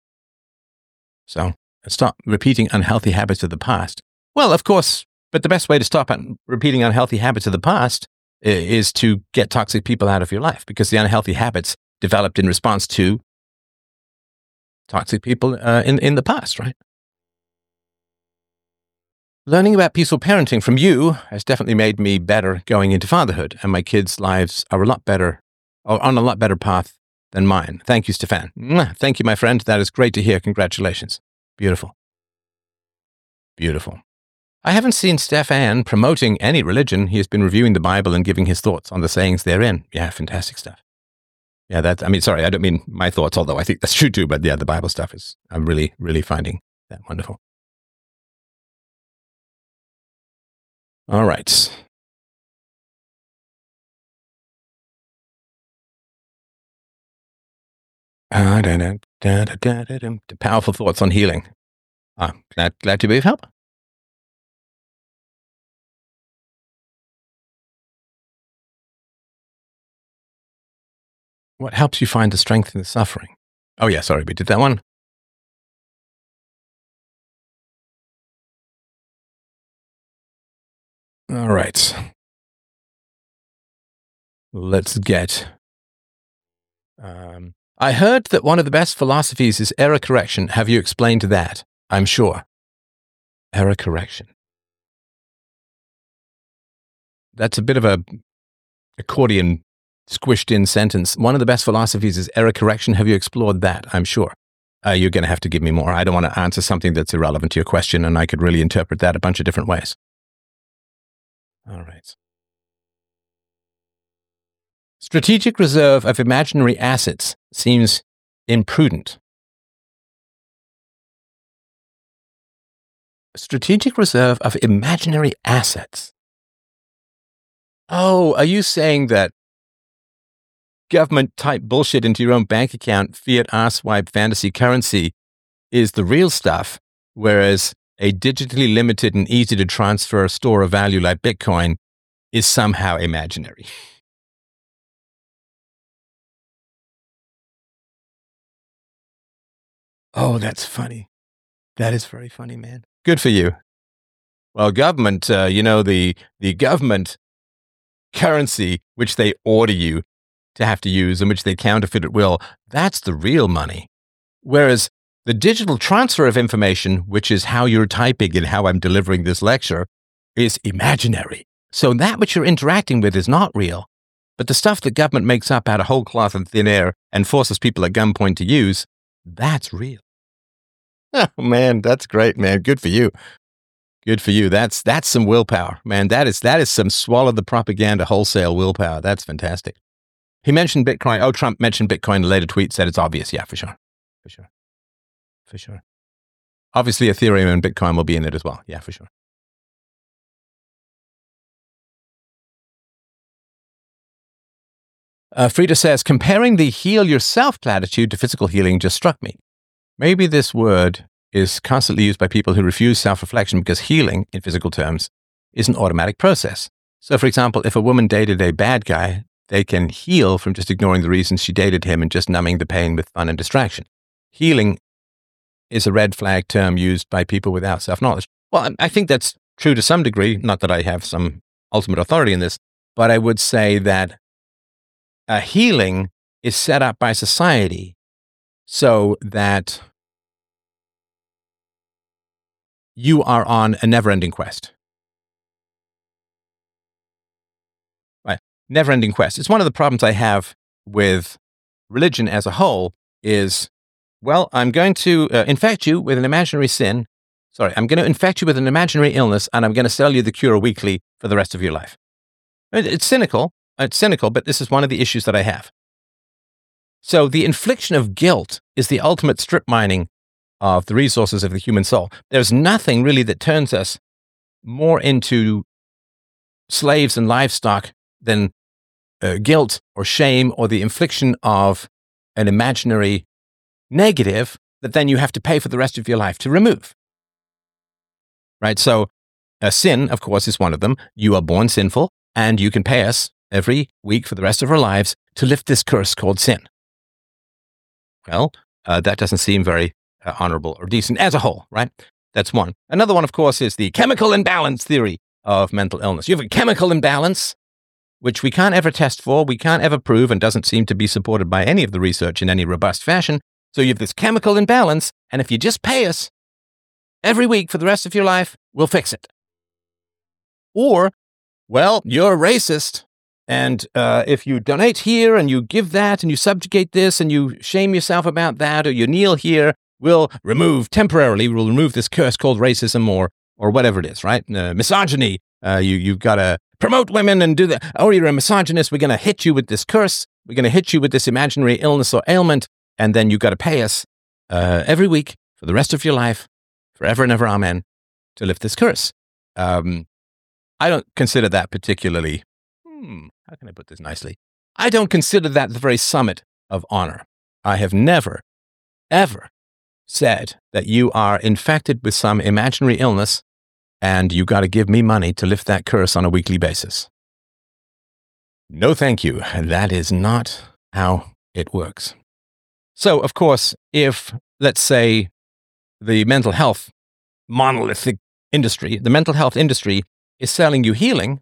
so stop repeating unhealthy habits of the past. Well, of course, but the best way to stop repeating unhealthy habits of the past is to get toxic people out of your life, because the unhealthy habits developed in response to toxic people uh, in, in the past, right? Learning about peaceful parenting from you has definitely made me better going into fatherhood, and my kids' lives are a lot better, or on a lot better path than mine. Thank you, Stefan. Thank you, my friend. That is great to hear. Congratulations. Beautiful. Beautiful. I haven't seen Stefan promoting any religion. He has been reviewing the Bible and giving his thoughts on the sayings therein. Yeah, fantastic stuff. Yeah, that, I mean, sorry, I don't mean my thoughts, although I think that's true too, but yeah, the Bible stuff is, I'm really, really finding that wonderful. All right. Uh, da, da, da, da, da, da, da, powerful thoughts on healing. Ah, glad, glad to be of help. What helps you find the strength in the suffering? Oh yeah, sorry, we did that one. All right. Let's get... Um, I heard that one of the best philosophies is error correction. Have you explained that? I'm sure. Error correction. That's a bit of a accordion squished in sentence. One of the best philosophies is error correction. Have you explored that? I'm sure. Uh, you're going to have to give me more. I don't want to answer something that's irrelevant to your question, and I could really interpret that a bunch of different ways. All right. Strategic reserve of imaginary assets seems imprudent. Strategic reserve of imaginary assets. Oh, are you saying that government type bullshit into your own bank account, fiat arswipe fantasy currency is the real stuff, whereas a digitally limited and easy to transfer store of value like Bitcoin is somehow imaginary? Oh, that's funny. That is very funny, man. Good for you. Well, government, uh, you know, the, the government currency, which they order you to have to use and which they counterfeit at will, that's the real money. Whereas the digital transfer of information, which is how you're typing and how I'm delivering this lecture, is imaginary. So that which you're interacting with is not real. But the stuff that government makes up out of whole cloth and thin air and forces people at gunpoint to use, that's real. Oh, man, that's great, man. Good for you. Good for you. That's that's some willpower, man. That is that is some swallow the propaganda wholesale willpower. That's fantastic. He mentioned Bitcoin. Oh, Trump mentioned Bitcoin in a later tweet, said it's obvious. Yeah, for sure. For sure. For sure. Obviously, Ethereum and Bitcoin will be in it as well. Yeah, for sure. Uh, Frida says, comparing the heal yourself platitude to physical healing just struck me. Maybe this word is constantly used by people who refuse self-reflection because healing, in physical terms, is an automatic process. So, for example, if a woman dated a bad guy, they can heal from just ignoring the reasons she dated him and just numbing the pain with fun and distraction. Healing is a red flag term used by people without self-knowledge. Well, I think that's true to some degree, not that I have some ultimate authority in this, but I would say that a healing is set up by society so that you are on a never-ending quest. Right? Never-ending quest. It's one of the problems I have with religion as a whole is, well, I'm going to uh, infect you with an imaginary sin. Sorry, I'm going to infect you with an imaginary illness, and I'm going to sell you the cure weekly for the rest of your life. It's cynical. It's cynical, but this is one of the issues that I have. So the infliction of guilt is the ultimate strip mining of the resources of the human soul. There's nothing really that turns us more into slaves and livestock than uh, guilt or shame or the infliction of an imaginary negative that then you have to pay for the rest of your life to remove. Right? So a sin, of course, is one of them. You are born sinful, and you can pay us every week for the rest of our lives to lift this curse called sin. Well, uh, that doesn't seem very uh, honorable or decent as a whole, right? That's one. Another one, of course, is the chemical imbalance theory of mental illness. You have a chemical imbalance, which we can't ever test for, we can't ever prove, and doesn't seem to be supported by any of the research in any robust fashion. So you have this chemical imbalance, and if you just pay us every week for the rest of your life, we'll fix it. Or, well, you're a racist, and uh, if you donate here and you give that and you subjugate this and you shame yourself about that or you kneel here, we'll remove, temporarily, we'll remove this curse called racism or or whatever it is, right? Uh, misogyny, uh, you, you've got to promote women and do that. Or you're a misogynist, we're going to hit you with this curse, we're going to hit you with this imaginary illness or ailment, and then you've got to pay us uh, every week for the rest of your life, forever and ever, amen, to lift this curse. Um, I don't consider that particularly, hmm, how can I put this nicely? I don't consider that the very summit of honor. I have never, ever said that you are infected with some imaginary illness and you got to give me money to lift that curse on a weekly basis. No, thank you. That is not how it works. So, of course, if, let's say, the mental health monolithic industry, the mental health industry is selling you healing,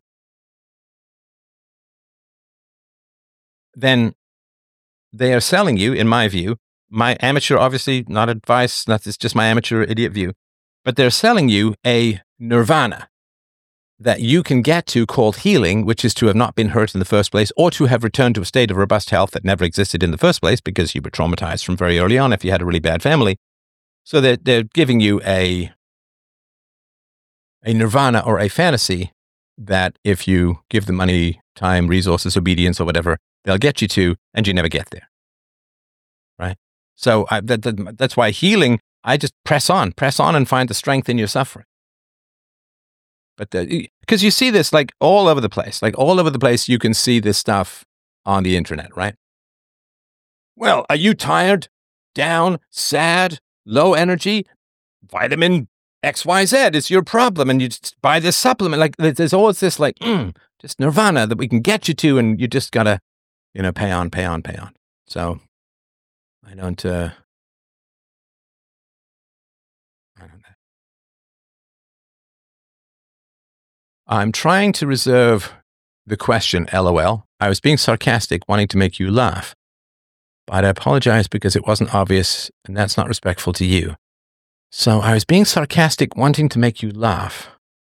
then they are selling you, in my view, my amateur, obviously not advice, not, it's just my amateur idiot view, but they're selling you a nirvana that you can get to called healing, which is to have not been hurt in the first place or to have returned to a state of robust health that never existed in the first place because you were traumatized from very early on if you had a really bad family. So they're, they're giving you a, a nirvana or a fantasy that if you give them money, time, resources, obedience, or whatever, they'll get you to, and you never get there. Right? So I, that, that, that's why healing, I just press on, press on and find the strength in your suffering. But because you see this like all over the place, like all over the place, you can see this stuff on the internet, right? Well, are you tired, down, sad, low energy? Vitamin X Y Z is your problem, and you just buy this supplement. Like there's always this like mm, just nirvana that we can get you to, and you just gotta, you know, pay on, pay on, pay on. So I don't. Uh, I don't know. I'm trying to reserve the question, LOL. I was being sarcastic, wanting to make you laugh. But I apologize because it wasn't obvious, and that's not respectful to you. So I was being sarcastic, wanting to make you laugh.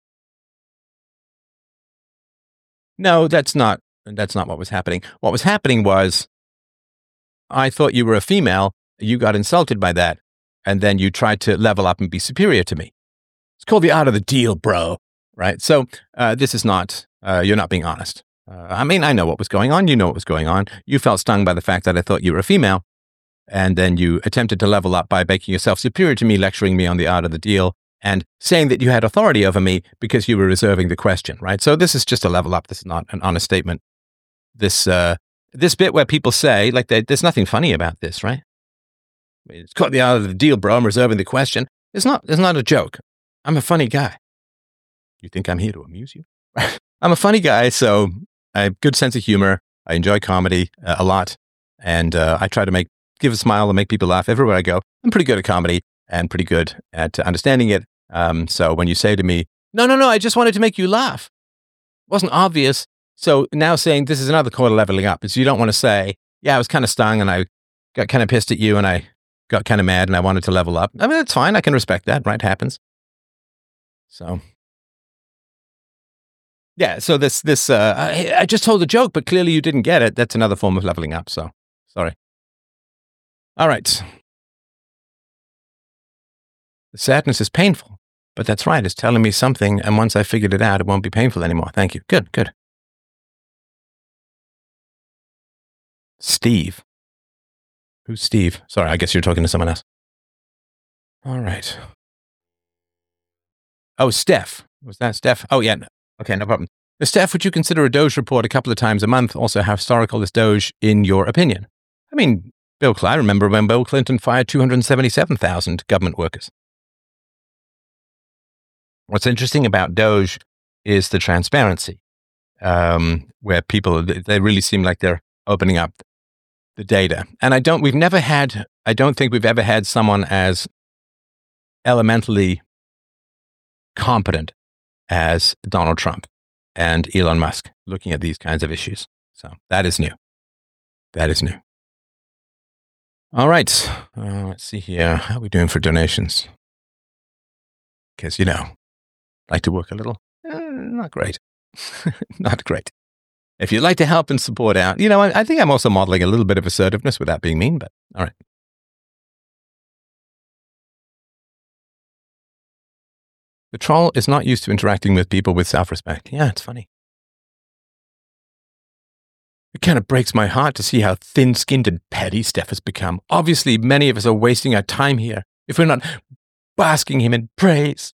No, that's not, that's not what was happening. What was happening was, I thought you were a female, you got insulted by that, and then you tried to level up and be superior to me. It's called the art of the deal, bro. Right? So uh, this is not, uh, you're not being honest. Uh, I mean, I know what was going on. You know what was going on. You felt stung by the fact that I thought you were a female. And then you attempted to level up by making yourself superior to me, lecturing me on the art of the deal, and saying that you had authority over me because you were reserving the question, right? So this is just a level up. This is not an honest statement. This uh, this bit where people say, like, there's nothing funny about this, right? It's called the art of the deal, bro. I'm reserving the question. It's not, it's not a joke. I'm a funny guy. You think I'm here to amuse you? I'm a funny guy, so I have good sense of humor. I enjoy comedy uh, a lot, and uh, I try to make give a smile and make people laugh everywhere I go. I'm pretty good at comedy and pretty good at understanding it. Um, so when you say to me, "No, no, no, I just wanted to make you laugh," it wasn't obvious. So now saying this is another quarter leveling up is you don't want to say, "Yeah, I was kind of stung and I got kind of pissed at you and I got kind of mad and I wanted to level up." I mean, that's fine. I can respect that. Right? Happens. So. Yeah, so this this uh, I, I just told a joke, but clearly you didn't get it. That's another form of leveling up. So sorry. All right. The sadness is painful, but that's right. It's telling me something, and once I figured it out, it won't be painful anymore. Thank you. Good, good. Steve. Who's Steve? Sorry, I guess you're talking to someone else. All right. Oh, Steph. Was that Steph? Oh, yeah. no- Okay, no problem. Uh, Steph, would you consider a Doge report a couple of times a month? Also, how historical is Doge in your opinion? I mean, Bill Clinton, I remember when Bill Clinton fired two hundred seventy-seven thousand government workers. What's interesting about Doge is the transparency, um, where people, they really seem like they're opening up the data. And I don't, we've never had, I don't think we've ever had someone as elementally competent as Donald Trump and Elon Musk looking at these kinds of issues. So that is new. That is new. All right. Uh, let's see here. How are we doing for donations? Because, you know, like to work a little. Uh, not great. Not great. If you'd like to help and support out, you know, I, I think I'm also modeling a little bit of assertiveness without being mean, but all right. The troll is not used to interacting with people with self respect. Yeah, it's funny. It kind of breaks my heart to see how thin skinned and petty Steph has become. Obviously, many of us are wasting our time here if we're not basking him in praise.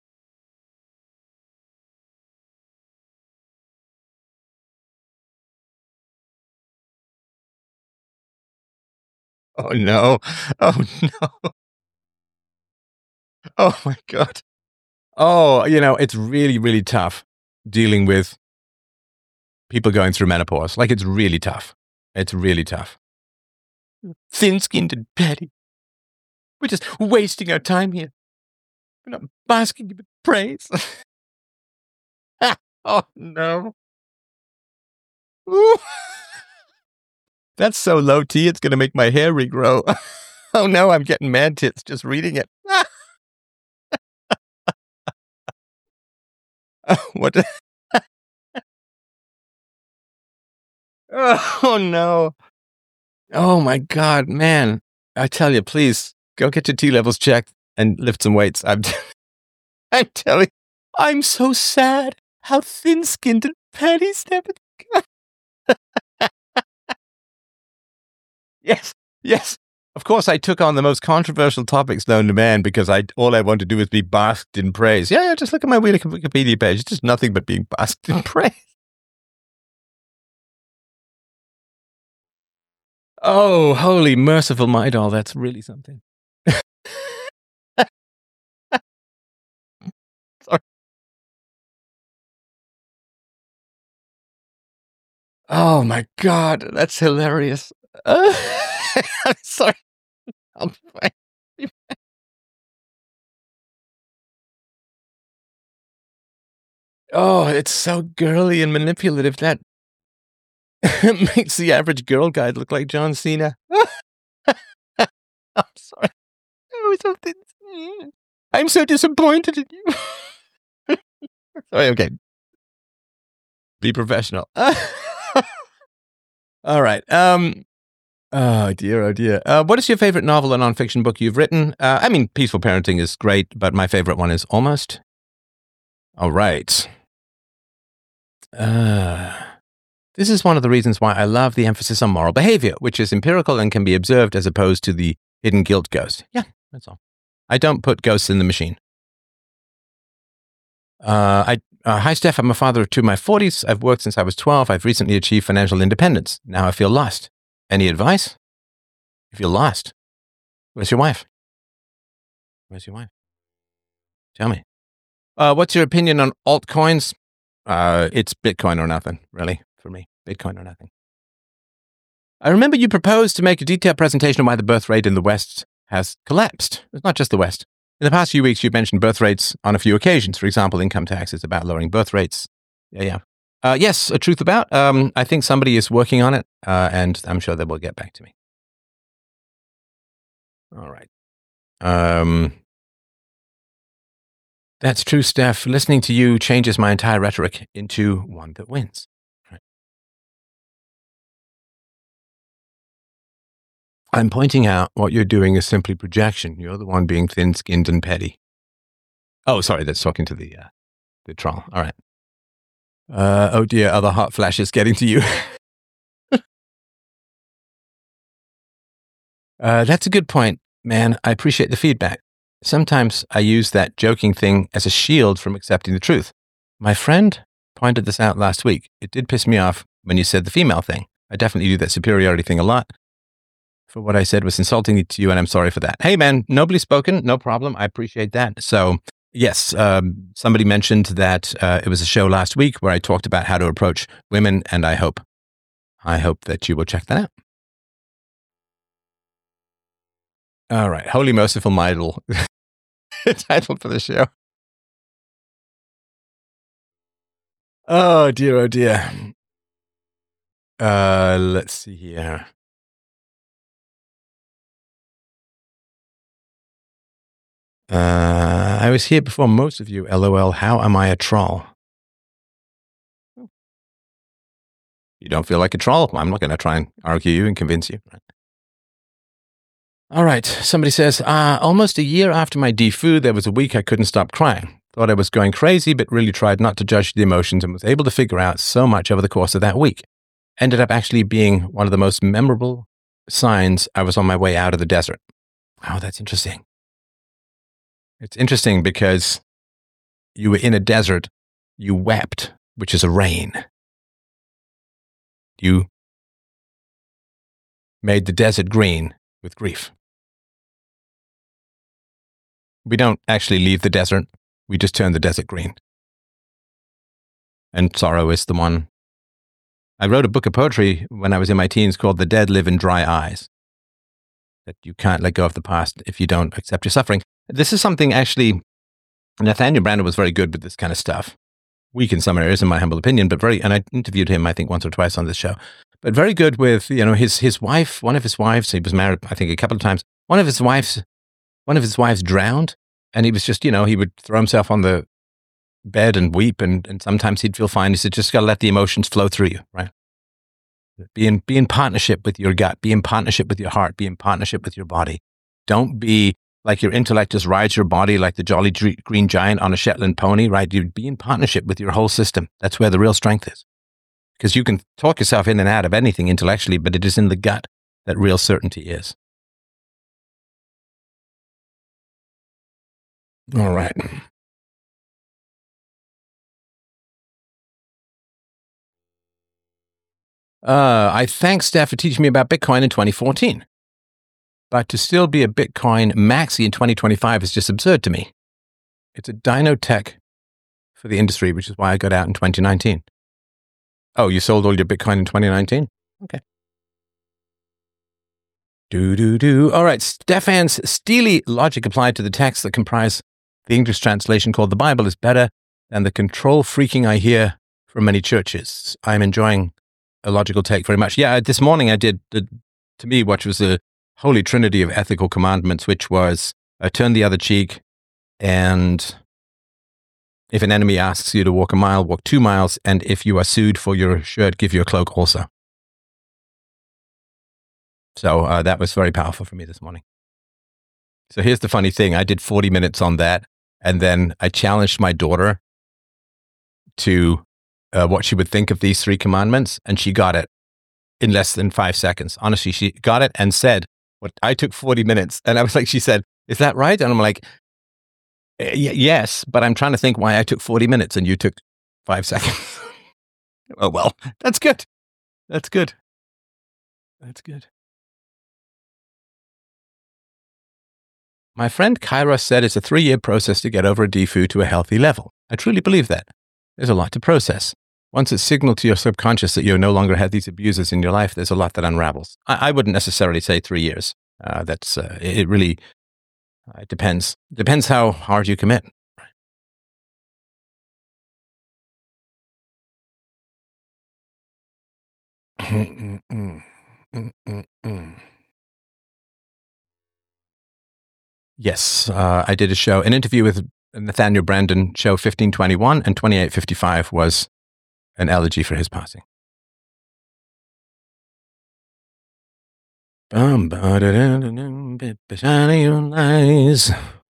Oh, no. Oh, no. Oh, my God. Oh, you know, it's really, really tough dealing with people going through menopause. Like, it's really tough. It's really tough. Thin skinned and petty. We're just wasting our time here. We're not basking in praise. Oh, no. Ooh. That's so low T, it's going to make my hair regrow. Oh, no, I'm getting mad tits just reading it. What? the- Oh, no. Oh, my God, man. I tell you, please go get your T levels checked and lift some weights. I'm, I'm telling you, I'm so sad how thin skinned and petty Steph is. Yes, yes. Of course, I took on the most controversial topics known to man because I all I want to do is be basked in praise. Yeah, yeah, just look at my Wiki- Wikipedia page. It's just nothing but being basked in praise. Oh, holy merciful my doll, that's really something. Sorry. Oh my God, that's hilarious. Uh, I'm sorry. I'm fine. Oh, it's so girly and manipulative that makes the average girl guide look like John Cena. I'm sorry. Oh, something. I'm so disappointed in you. Sorry, okay. Be professional. All right. Um. Oh dear. Oh dear. Uh, what is your favorite novel or nonfiction book you've written? Uh, I mean, Peaceful Parenting is great, but my favorite one is Almost. All right. Uh, this is one of the reasons why I love the emphasis on moral behavior, which is empirical and can be observed as opposed to the hidden guilt ghost. Yeah, that's all. I don't put ghosts in the machine. Uh, I uh, Hi, Steph. I'm a father of two in my forties. I've worked since I was twelve. I've recently achieved financial independence. Now I feel lost. Any advice? If you're lost, where's your wife? Where's your wife? Tell me. Uh, what's your opinion on altcoins? Uh, it's Bitcoin or nothing, really, for me. Bitcoin or nothing. I remember you proposed to make a detailed presentation on why the birth rate in the West has collapsed. It's not just the West. In the past few weeks, you've mentioned birth rates on a few occasions. For example, income tax is about lowering birth rates. Yeah, yeah. Uh, yes, a truth about. Um, I think somebody is working on it, uh, and I'm sure they will get back to me. All right. Um, that's true, Steph. Listening to you changes my entire rhetoric into one that wins. Right. I'm pointing out what you're doing is simply projection. You're the one being thin-skinned and petty. Oh, sorry, that's talking to the uh, the troll. All right. Uh, oh dear, other hot flashes getting to you. uh, that's a good point, man. I appreciate the feedback. Sometimes I use that joking thing as a shield from accepting the truth. My friend pointed this out last week. It did piss me off when you said the female thing. I definitely do that superiority thing a lot. For what I said was insulting to you, and I'm sorry for that. Hey, man, nobly spoken, no problem. I appreciate that. So, yes, um, somebody mentioned that uh, it was a show last week where I talked about how to approach women, and I hope, I hope that you will check that out. All right, Holy Merciful Midel, title for the show. Oh dear, oh dear. Uh, let's see here. Uh, I was here before most of you, LOL. How am I a troll? You don't feel like a troll? I'm not going to try and argue you and convince you. All right. Somebody says, uh, almost a year after my D F U, there was a week I couldn't stop crying. Thought I was going crazy, but really tried not to judge the emotions and was able to figure out so much over the course of that week. Ended up actually being one of the most memorable signs I was on my way out of the desert. Oh, that's interesting. It's interesting because you were in a desert, you wept, which is a rain. You made the desert green with grief. We don't actually leave the desert. We just turn the desert green. And sorrow is the one. I wrote a book of poetry when I was in my teens called The Dead Live in Dry Eyes. That you can't let go of the past if you don't accept your suffering. This is something actually, Nathaniel Branden was very good with this kind of stuff. Weak in some areas, in my humble opinion, but very, and I interviewed him, I think, once or twice on this show, but very good with, you know, his, his wife, one of his wives, he was married, I think, a couple of times. One of his wives, one of his wives drowned, and he was just, you know, he would throw himself on the bed and weep, and, and sometimes he'd feel fine. He said, just got to let the emotions flow through you, right? Be in, be in partnership with your gut, be in partnership with your heart, be in partnership with your body. Don't be like your intellect just rides your body like the Jolly Green Giant on a Shetland pony, right? You'd be in partnership with your whole system. That's where the real strength is. Because you can talk yourself in and out of anything intellectually, but it is in the gut that real certainty is. All right. Uh, I thank Steph for teaching me about Bitcoin in twenty fourteen. But to still be a Bitcoin maxi in twenty twenty-five is just absurd to me. It's a dino tech for the industry, which is why I got out in twenty nineteen. Oh, you sold all your Bitcoin in twenty nineteen? Okay. Do, do, do. All right. Stefan's steely logic applied to the text that comprise the English translation called The Bible is better than the control freaking I hear from many churches. I'm enjoying a logical take very much. Yeah, this morning I did, did to me, what was a holy trinity of ethical commandments, which was uh, turn the other cheek, and if an enemy asks you to walk a mile, walk two miles, and if you are sued for your shirt, give your cloak also. So uh, that was very powerful for me this morning. So here's the funny thing. I did forty minutes on that, and then I challenged my daughter to uh, what she would think of these three commandments, and she got it in less than five seconds. Honestly, she got it and said, "What I took forty minutes." And I was like, she said, "Is that right?" And I'm like, y- yes, but I'm trying to think why I took forty minutes and you took five seconds. Oh, well, that's good. That's good. That's good. My friend Kyra said it's a three-year process to get over a D F U to a healthy level. I truly believe that. There's a lot to process. Once it's signaled to your subconscious that you no longer have these abusers in your life, there's a lot that unravels. I, I wouldn't necessarily say three years. Uh, that's uh, it, it really uh, it depends. Depends how hard you commit. Mm, mm, mm, mm, mm. Yes, uh, I did a show, an interview with Nathaniel Brandon, show fifteen twenty-one, and twenty-eight fifty-five was an elegy for his passing. Shining eyes.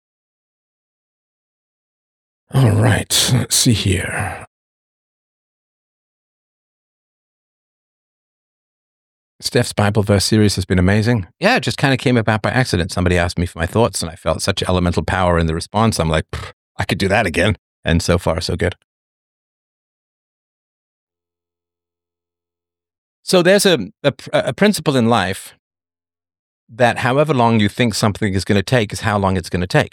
All right, let's see here. Steph's Bible verse series has been amazing. Yeah, it just kind of came about by accident. Somebody asked me for my thoughts, and I felt such elemental power in the response. I'm like, I could do that again. And so far, so good. So there's a, a, a principle in life that however long you think something is going to take is how long it's going to take.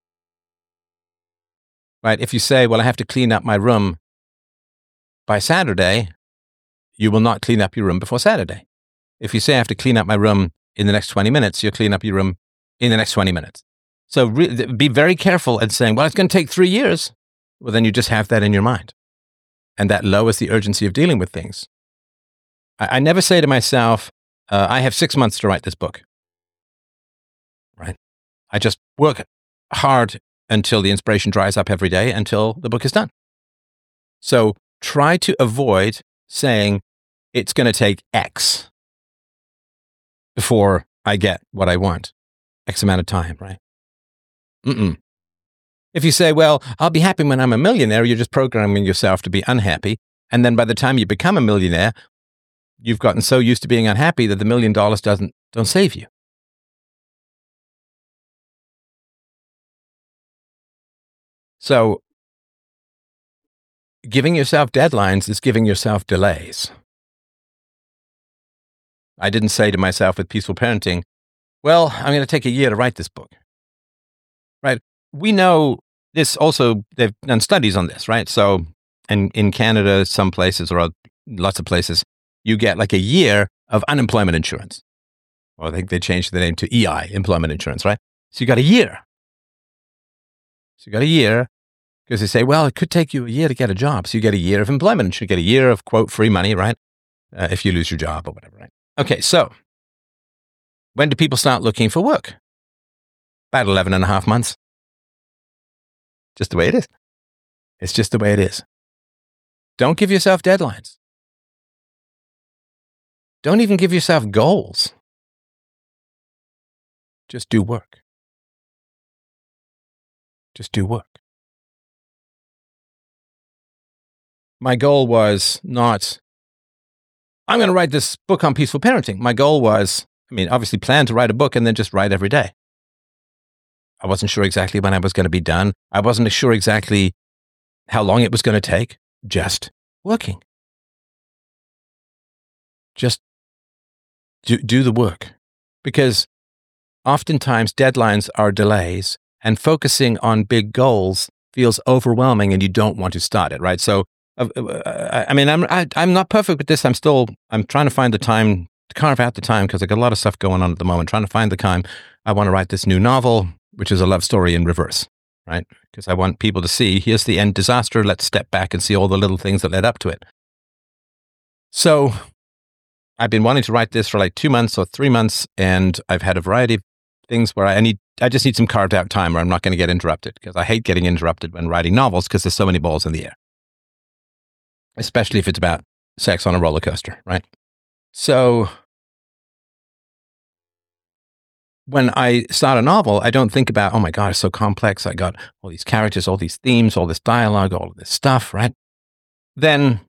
Right? If you say, well, I have to clean up my room by Saturday, you will not clean up your room before Saturday. If you say I have to clean up my room in the next twenty minutes, you'll clean up your room in the next twenty minutes. So re- be very careful at saying, well, it's going to take three years. Well, then you just have that in your mind. And that lowers the urgency of dealing with things. I, I never say to myself, uh, I have six months to write this book. Right? I just work hard until the inspiration dries up every day until the book is done. So try to avoid saying it's going to take X before I get what I want. X amount of time, right? Mm-mm. If you say, well, I'll be happy when I'm a millionaire, you're just programming yourself to be unhappy. And then by the time you become a millionaire, you've gotten so used to being unhappy that the million dollars doesn't don't save you. So giving yourself deadlines is giving yourself delays. I didn't say to myself with Peaceful Parenting, well, I'm going to take a year to write this book. Right? We know this also, they've done studies on this, right? So in, in Canada, some places, or lots of places, you get like a year of unemployment insurance. Or I think they changed the name to E I, employment insurance, right? So you got a year. So you got a year, because they say, well, it could take you a year to get a job. So you get a year of employment insurance. You get a year of, quote, free money, right? Uh, if you lose your job or whatever, right? Okay, so when do people start looking for work? About eleven and a half months. Just the way it is. It's just the way it is. Don't give yourself deadlines. Don't even give yourself goals. Just do work. Just do work. My goal was not, I'm going to write this book on peaceful parenting. My goal was, I mean, obviously plan to write a book and then just write every day. I wasn't sure exactly when I was going to be done. I wasn't sure exactly how long it was going to take. Just working. Just do, do the work. Because oftentimes deadlines are delays, and focusing on big goals feels overwhelming and you don't want to start it, right? So, uh, I mean, I'm I, I'm not perfect with this. I'm still, I'm trying to find the time, to carve out the time, because I got a lot of stuff going on at the moment, trying to find the time. I want to write this new novel, which is a love story in reverse, right? Because I want people to see, here's the end disaster, let's step back and see all the little things that led up to it. So I've been wanting to write this for like two months or three months, and I've had a variety of things where I need, I just need some carved out time where I'm not going to get interrupted, because I hate getting interrupted when writing novels because there's so many balls in the air, especially if it's about sex on a roller coaster, right? So when I start a novel, I don't think about, oh my God, it's so complex. I got all these characters, all these themes, all this dialogue, all of this stuff, right? Then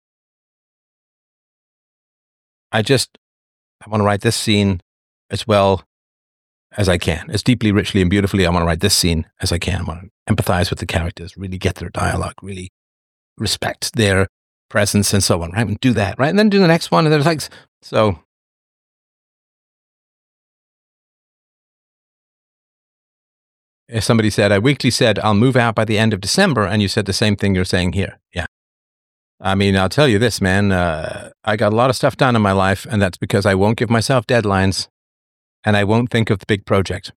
I just, I want to write this scene as well as I can, as deeply, richly, and beautifully. I want to write this scene as I can. I want to empathize with the characters, really get their dialogue, really respect their presence and so on, right? And do that, right? And then do the next one. And there's like, so. If somebody said, I weekly said, I'll move out by the end of December, and you said the same thing you're saying here. Yeah. I mean, I'll tell you this, man. Uh, I got a lot of stuff done in my life, and that's because I won't give myself deadlines, and I won't think of the big project.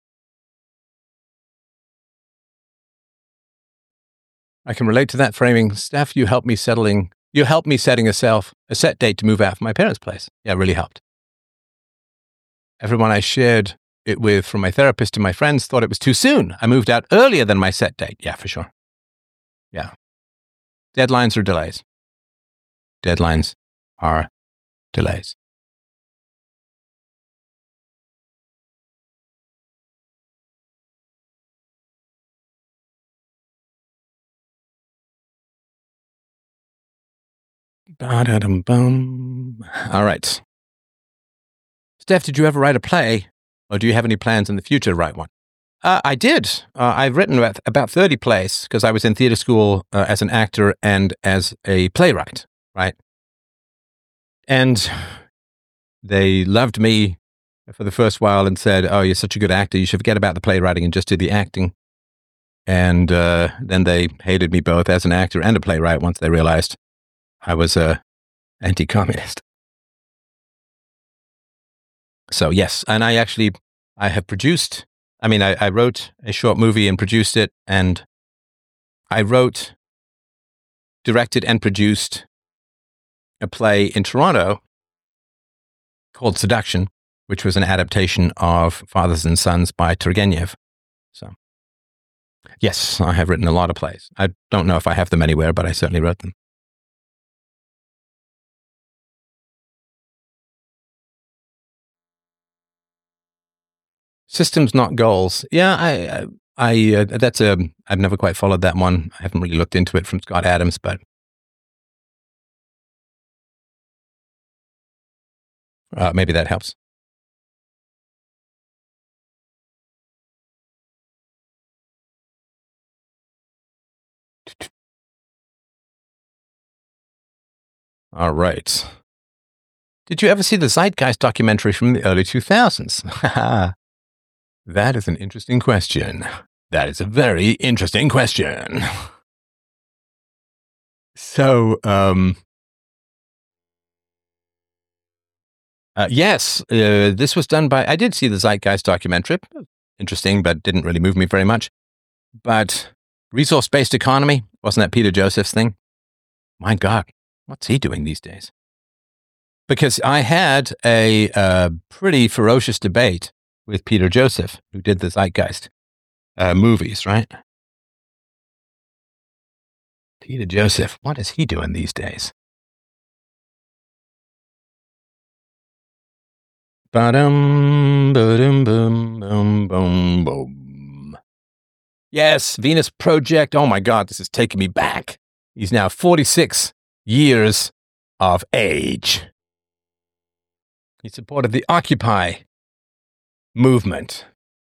I can relate to that framing. Steph, you helped me settling. You helped me setting a self a set date to move out from my parents' place. Yeah, it really helped. Everyone I shared it with, from my therapist to my friends, thought it was too soon. I moved out earlier than my set date. Yeah, for sure. Yeah. Deadlines or delays? Deadlines are delays. Ba-da-dum-bum. All right. Steph, did you ever write a play, or do you have any plans in the future to write one? Uh, I did. Uh, I've written about, about thirty plays because I was in theater school uh, as an actor and as a playwright, right? And they loved me for the first while and said, oh, you're such a good actor. You should forget about the playwriting and just do the acting. And uh, then they hated me both as an actor and a playwright once they realized I was a anti-communist. So yes, and I actually, I have produced, I mean, I, I wrote a short movie and produced it, and I wrote, directed, and produced a play in Toronto called Seduction, which was an adaptation of Fathers and Sons by Turgenev. So yes, I have written a lot of plays. I don't know if I have them anywhere, but I certainly wrote them. Systems, not goals. Yeah, I, I, uh, that's a, I've never quite followed that one. I haven't really looked into it from Scott Adams, but uh, maybe that helps. All right. Did you ever see the Zeitgeist documentary from the early two thousands? That is an interesting question. That is a very interesting question. So, um, uh, yes, uh, this was done by, I did see the Zeitgeist documentary. Interesting, but didn't really move me very much. But resource-based economy, wasn't that Peter Joseph's thing? My God, what's he doing these days? Because I had a uh, pretty ferocious debate with Peter Joseph, who did the Zeitgeist uh, movies, right? Peter Joseph, what is he doing these days? Ba-dum, ba-dum, boom, boom, boom, boom. Yes, Venus Project. Oh my God, this is taking me back. He's now forty-six years of age. He supported the Occupy movement.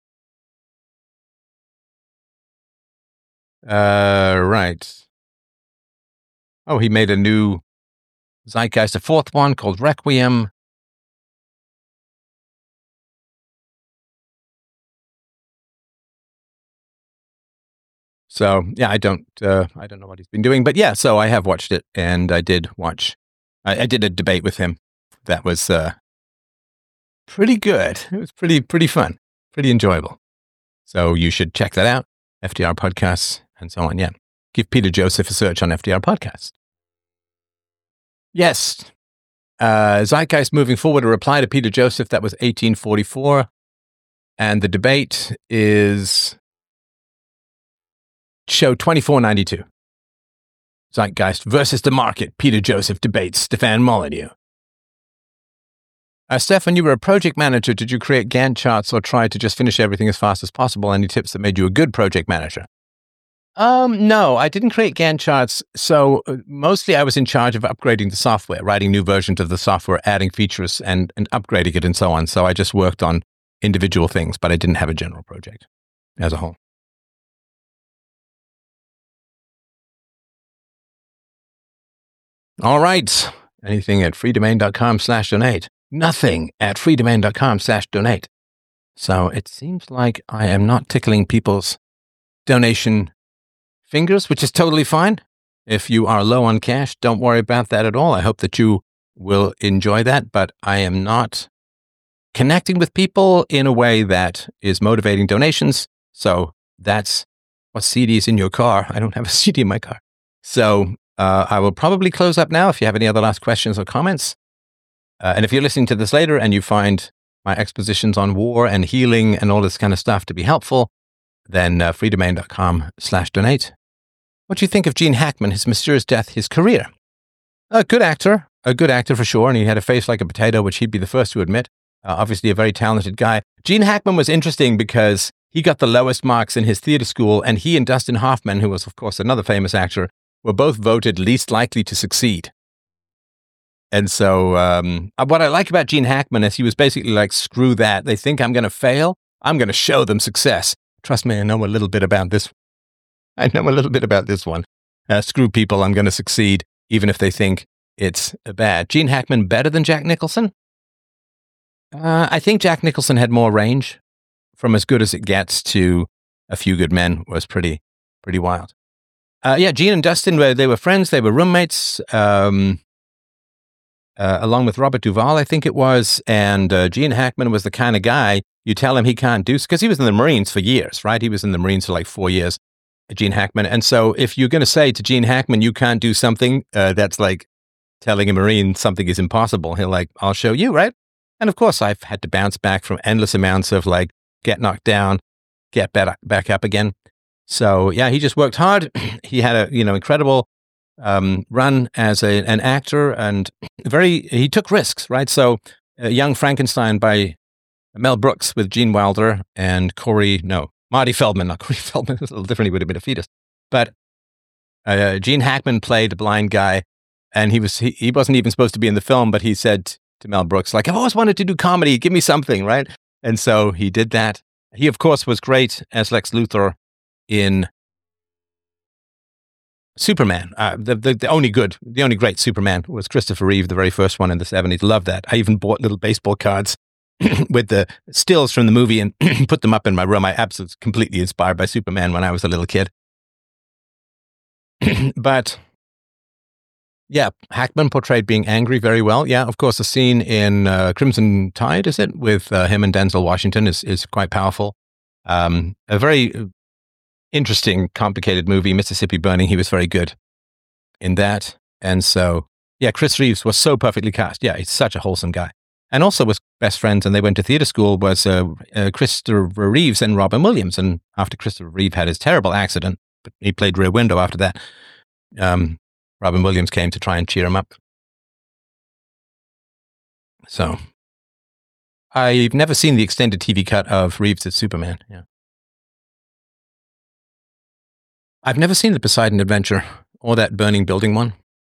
Uh, right. Oh, he made a new Zeitgeist, a fourth one called Requiem. So yeah, I don't, uh, I don't know what he's been doing, but yeah. So I have watched it, and I did watch. I, I did a debate with him. That was uh, pretty good. It was pretty, pretty fun, pretty enjoyable. So you should check that out. F D R podcasts and so on. Yeah, give Peter Joseph a search on F D R podcasts. Yes, uh, Zeitgeist moving forward. A reply to Peter Joseph. That was eighteen forty-four, and the debate is show twenty-four ninety-two. Zeitgeist versus the market. Peter Joseph debates Stefan Molyneux. Uh, Stefan, you were a project manager. Did you create Gantt charts or try to just finish everything as fast as possible? Any tips that made you a good project manager? Um, no, I didn't create Gantt charts. So uh, mostly I was in charge of upgrading the software, writing new versions of the software, adding features and, and upgrading it and so on. So I just worked on individual things, but I didn't have a general project as a whole. All right. Anything at freedomain.com slash donate. Nothing at freedomain.com slash donate. So it seems like I am not tickling people's donation fingers, which is totally fine. If you are low on cash, don't worry about that at all. I hope that you will enjoy that, but I am not connecting with people in a way that is motivating donations. So that's what C Ds in your car. I don't have a C D in my car. So uh, I will probably close up now if you have any other last questions or comments. Uh, and if you're listening to this later and you find my expositions on war and healing and all this kind of stuff to be helpful, then uh, freedomain.com slash donate. What do you think of Gene Hackman, his mysterious death, his career? A good actor, a good actor for sure, and he had a face like a potato, which he'd be the first to admit. Uh, obviously a very talented guy. Gene Hackman was interesting because he got the lowest marks in his theater school, and he and Dustin Hoffman, who was of course another famous actor, were both voted least likely to succeed. And so um, what I like about Gene Hackman is he was basically like, screw that. They think I'm going to fail. I'm going to show them success. Trust me, I know a little bit about this. I know a little bit about this one. Uh, screw people, I'm going to succeed, even if they think it's bad. Gene Hackman better than Jack Nicholson? Uh, I think Jack Nicholson had more range. From As Good as It Gets to A Few Good Men was pretty, pretty wild. Uh, yeah, Gene and Dustin, were, they were friends, they were roommates, um, uh, along with Robert Duvall, I think it was. And uh, Gene Hackman was the kind of guy you tell him he can't do, because he was in the Marines for years, right? He was in the Marines for like four years, Gene Hackman. And so if you're going to say to Gene Hackman, you can't do something, uh, that's like telling a Marine something is impossible. He'll like, I'll show you, right? And of course, I've had to bounce back from endless amounts of like, get knocked down, get back, back up again. So yeah, he just worked hard. He had a, you know, incredible um, run as a, an actor, and very, he took risks, right? So uh, Young Frankenstein by Mel Brooks with Gene Wilder and Corey, no, Marty Feldman, not Corey Feldman, it was a little different, he would have been a fetus. But uh, Gene Hackman played a blind guy, and he, was, he, he wasn't even supposed to be in the film, but he said to Mel Brooks, like, I've always wanted to do comedy, give me something, right? And so he did that. He, of course, was great as Lex Luthor in Superman. Uh, the, the the only good, the only great Superman was Christopher Reeve, the very first one in the seventies. Loved that. I even bought little baseball cards with the stills from the movie and put them up in my room. I absolutely completely inspired by Superman when I was a little kid. But yeah, Hackman portrayed being angry very well. Yeah, of course, the scene in uh, Crimson Tide, is it, with uh, him and Denzel Washington is is quite powerful. Um, a very interesting, complicated movie, Mississippi Burning. He was very good in that. And so, yeah, Chris Reeves was so perfectly cast. Yeah, he's such a wholesome guy. And also was best friends, and they went to theater school, was uh, uh, Christopher Reeves and Robin Williams. And after Christopher Reeve had his terrible accident, but he played Rear Window after that, um, Robin Williams came to try and cheer him up. So, I've never seen the extended T V cut of Reeves as Superman. Yeah, I've never seen the Poseidon Adventure or that Burning Building one.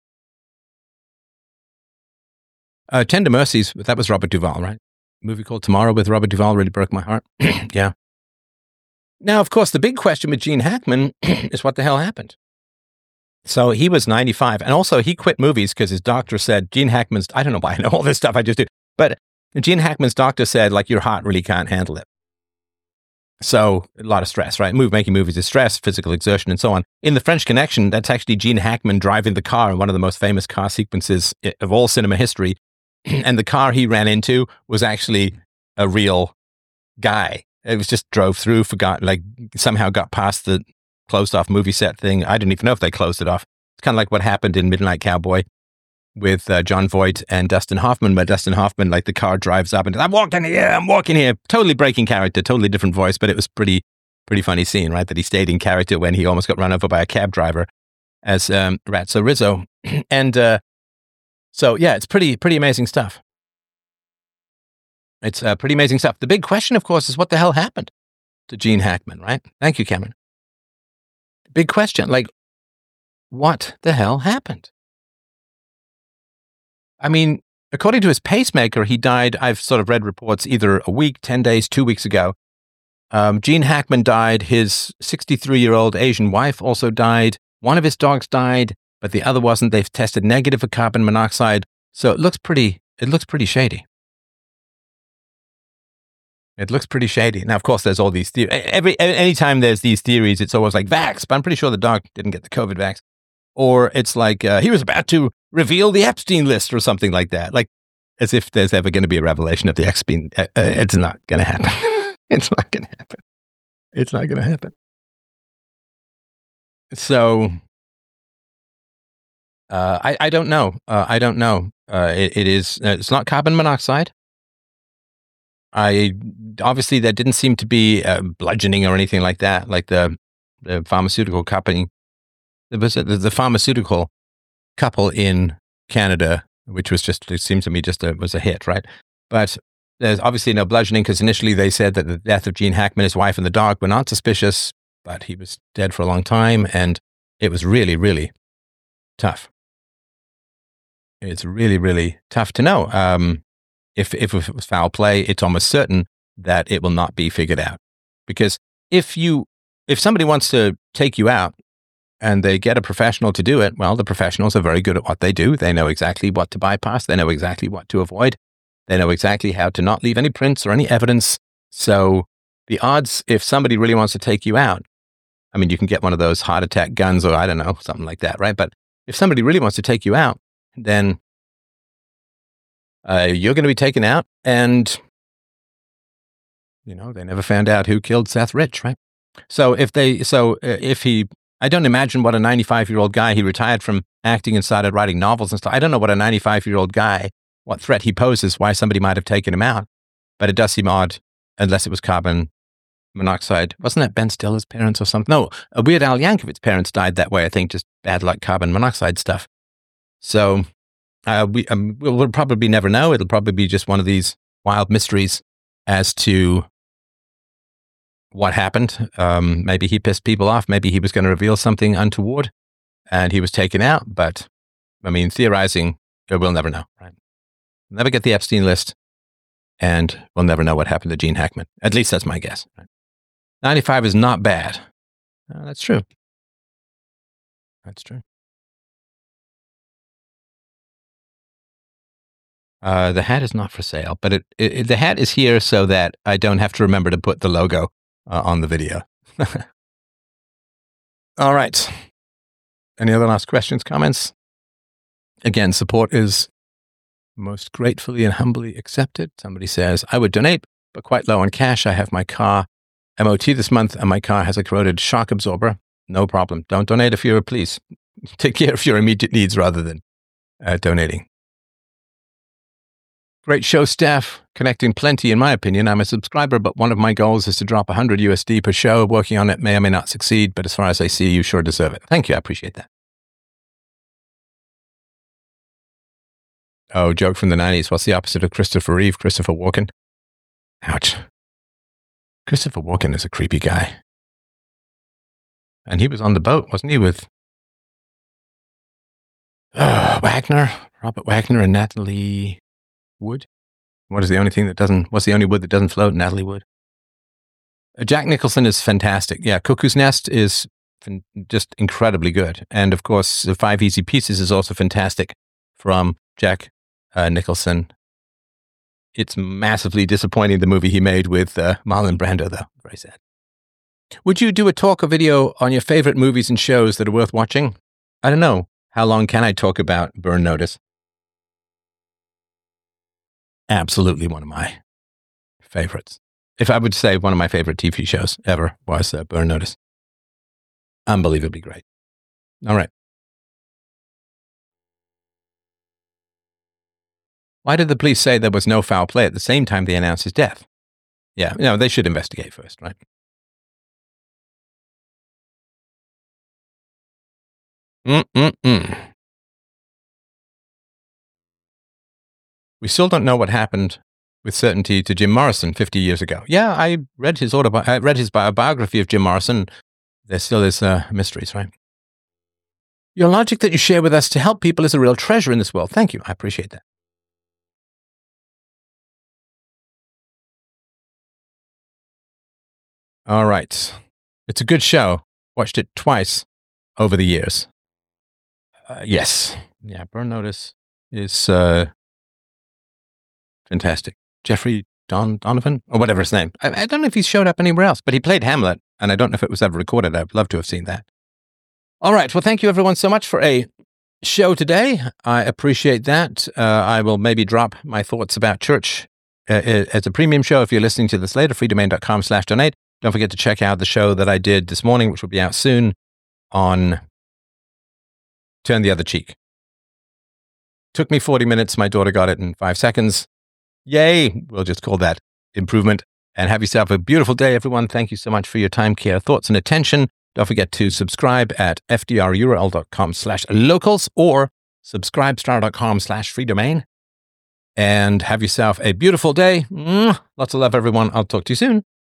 Uh, Tender Mercies, that was Robert Duvall, right? A movie called Tomorrow with Robert Duvall really broke my heart. Yeah. Now, of course, the big question with Gene Hackman is what the hell happened? So he was ninety-five, and also he quit movies because his doctor said, Gene Hackman's, I don't know why I know all this stuff, I just do, but Gene Hackman's doctor said, like, your heart really can't handle it. So a lot of stress, right? Move, making movies is stress, physical exertion, and so on. In The French Connection, that's actually Gene Hackman driving the car in one of the most famous car sequences of all cinema history. And the car he ran into was actually a real guy. It was just drove through, forgot, like somehow got past the closed off movie set thing. I didn't even know if they closed it off. It's kind of like what happened in Midnight Cowboy with uh, John Voight and Dustin Hoffman, where Dustin Hoffman, like the car drives up and I'm walking here, I'm walking here. Totally breaking character, totally different voice, but it was pretty, pretty funny scene, right? That he stayed in character when he almost got run over by a cab driver as um, Ratso Rizzo. And uh, so, yeah, it's pretty, pretty amazing stuff. It's uh, pretty amazing stuff. The big question, of course, is what the hell happened to Gene Hackman, right? Thank you, Cameron. Big question, like, what the hell happened? I mean, according to his pacemaker, he died, I've sort of read reports, either a week, ten days, two weeks ago. Um, Gene Hackman died. His sixty-three-year-old Asian wife also died. One of his dogs died, but the other wasn't. They've tested negative for carbon monoxide. So it looks pretty, it looks pretty shady. It looks pretty shady. Now, of course, there's all these theories. Every, anytime there's these theories, it's always like vax, but I'm pretty sure the dog didn't get the COVID vax. Or it's like uh, he was about to reveal the Epstein list or something like that. Like as if there's ever going to be a revelation of the Epstein. Uh, uh, it's not going to happen. It's not going to happen. It's not going to happen. So uh, I, I don't know. Uh, I don't know. Uh, it, it is. Uh, it's not carbon monoxide. I obviously there didn't seem to be uh, bludgeoning or anything like that. Like the the pharmaceutical company, there was a, the pharmaceutical couple in Canada, which was just it seemed to me just a, was a hit, right? But there's obviously no bludgeoning because initially they said that the death of Gene Hackman, his wife, and the dog were not suspicious, but he was dead for a long time, and it was really, really tough. It's really, really tough to know. Um, if if it was foul play, it's almost certain that it will not be figured out, because if you if somebody wants to take you out and they get a professional to do it, well, the professionals are very good at what they do. They know exactly what to bypass. They know exactly what to avoid. They know exactly how to not leave any prints or any evidence. So the odds, if somebody really wants to take you out, I mean, you can get one of those heart attack guns or I don't know, something like that, right? But if somebody really wants to take you out, then uh, you're going to be taken out. And, you know, they never found out who killed Seth Rich, right? So if they, so uh, if he, I don't imagine what a ninety-five-year-old guy, he retired from acting and started writing novels and stuff. I don't know what a ninety-five-year-old guy, what threat he poses, why somebody might have taken him out. But it does seem odd, unless it was carbon monoxide. Wasn't that Ben Stiller's parents or something? No, uh, Weird Al Yankovic's parents died that way, I think, just bad luck carbon monoxide stuff. So uh, we, um, we'll, we'll probably never know. It'll probably be just one of these wild mysteries as to what happened. Um, maybe he pissed people off. Maybe he was going to reveal something untoward and he was taken out. But, I mean, theorizing, we'll never know, right? We'll never get the Epstein list, and we'll never know what happened to Gene Hackman. At least that's my guess. Right? ninety-five is not bad. Uh, that's true. That's true. Uh, the hat is not for sale, but it, it, the hat is here so that I don't have to remember to put the logo uh, on the video. All right. Any other last questions, comments? Again, support is most gratefully and humbly accepted. Somebody says, I would donate, but quite low on cash. I have my car M O T this month, and my car has a corroded shock absorber. No problem. Don't donate if you're, please take care of your immediate needs rather than uh, donating. Great show, Steph. Connecting plenty, in my opinion. I'm a subscriber, but one of my goals is to drop one hundred U S D per show. Working on it may or may not succeed, but as far as I see, you sure deserve it. Thank you. I appreciate that. Oh, joke from the nineties. What's the opposite of Christopher Reeve? Christopher Walken. Ouch. Christopher Walken is a creepy guy. And he was on the boat, wasn't he, with uh, Wagner, Robert Wagner and Natalie Wood? What is the only thing that doesn't, what's the only wood that doesn't float? Natalie Wood. Uh, Jack Nicholson is fantastic. Yeah, Cuckoo's Nest is fin- just incredibly good. And of course, The Five Easy Pieces is also fantastic from Jack uh, Nicholson. It's massively disappointing, the movie he made with uh, Marlon Brando, though. Very sad. Would you do a talk or video on your favorite movies and shows that are worth watching? I don't know. How long can I talk about Burn Notice? Absolutely one of my favorites. If I would say one of my favorite T V shows ever was uh, Burn Notice. Unbelievably great. All right. Why did the police say there was no foul play at the same time they announced his death? Yeah, you know, they should investigate first, right? Mm-mm-mm. We still don't know what happened with certainty to Jim Morrison fifty years ago. Yeah, I read his autobi- I read his bi- biography of Jim Morrison. There still is uh, mysteries, right? Your logic that you share with us to help people is a real treasure in this world. Thank you. I appreciate that. All right. It's a good show. Watched it twice over the years. Uh, yes. Yeah, Burn Notice is uh, fantastic. Jeffrey Don Donovan, or whatever his name. I, I don't know if he's showed up anywhere else, but he played Hamlet, and I don't know if it was ever recorded. I'd love to have seen that. All right. Well, thank you everyone so much for a show today. I appreciate that. Uh, I will maybe drop my thoughts about church uh, as a premium show if you're listening to this later, freedomain.com slash donate. Don't forget to check out the show that I did this morning, which will be out soon, on Turn the Other Cheek. Took me forty minutes. My daughter got it in five seconds. Yay. We'll just call that improvement. And have yourself a beautiful day, everyone. Thank you so much for your time, care, thoughts, and attention. Don't forget to subscribe at fdrurl.com slash locals or subscribestar.com slash free domain. And have yourself a beautiful day. Lots of love, everyone. I'll talk to you soon.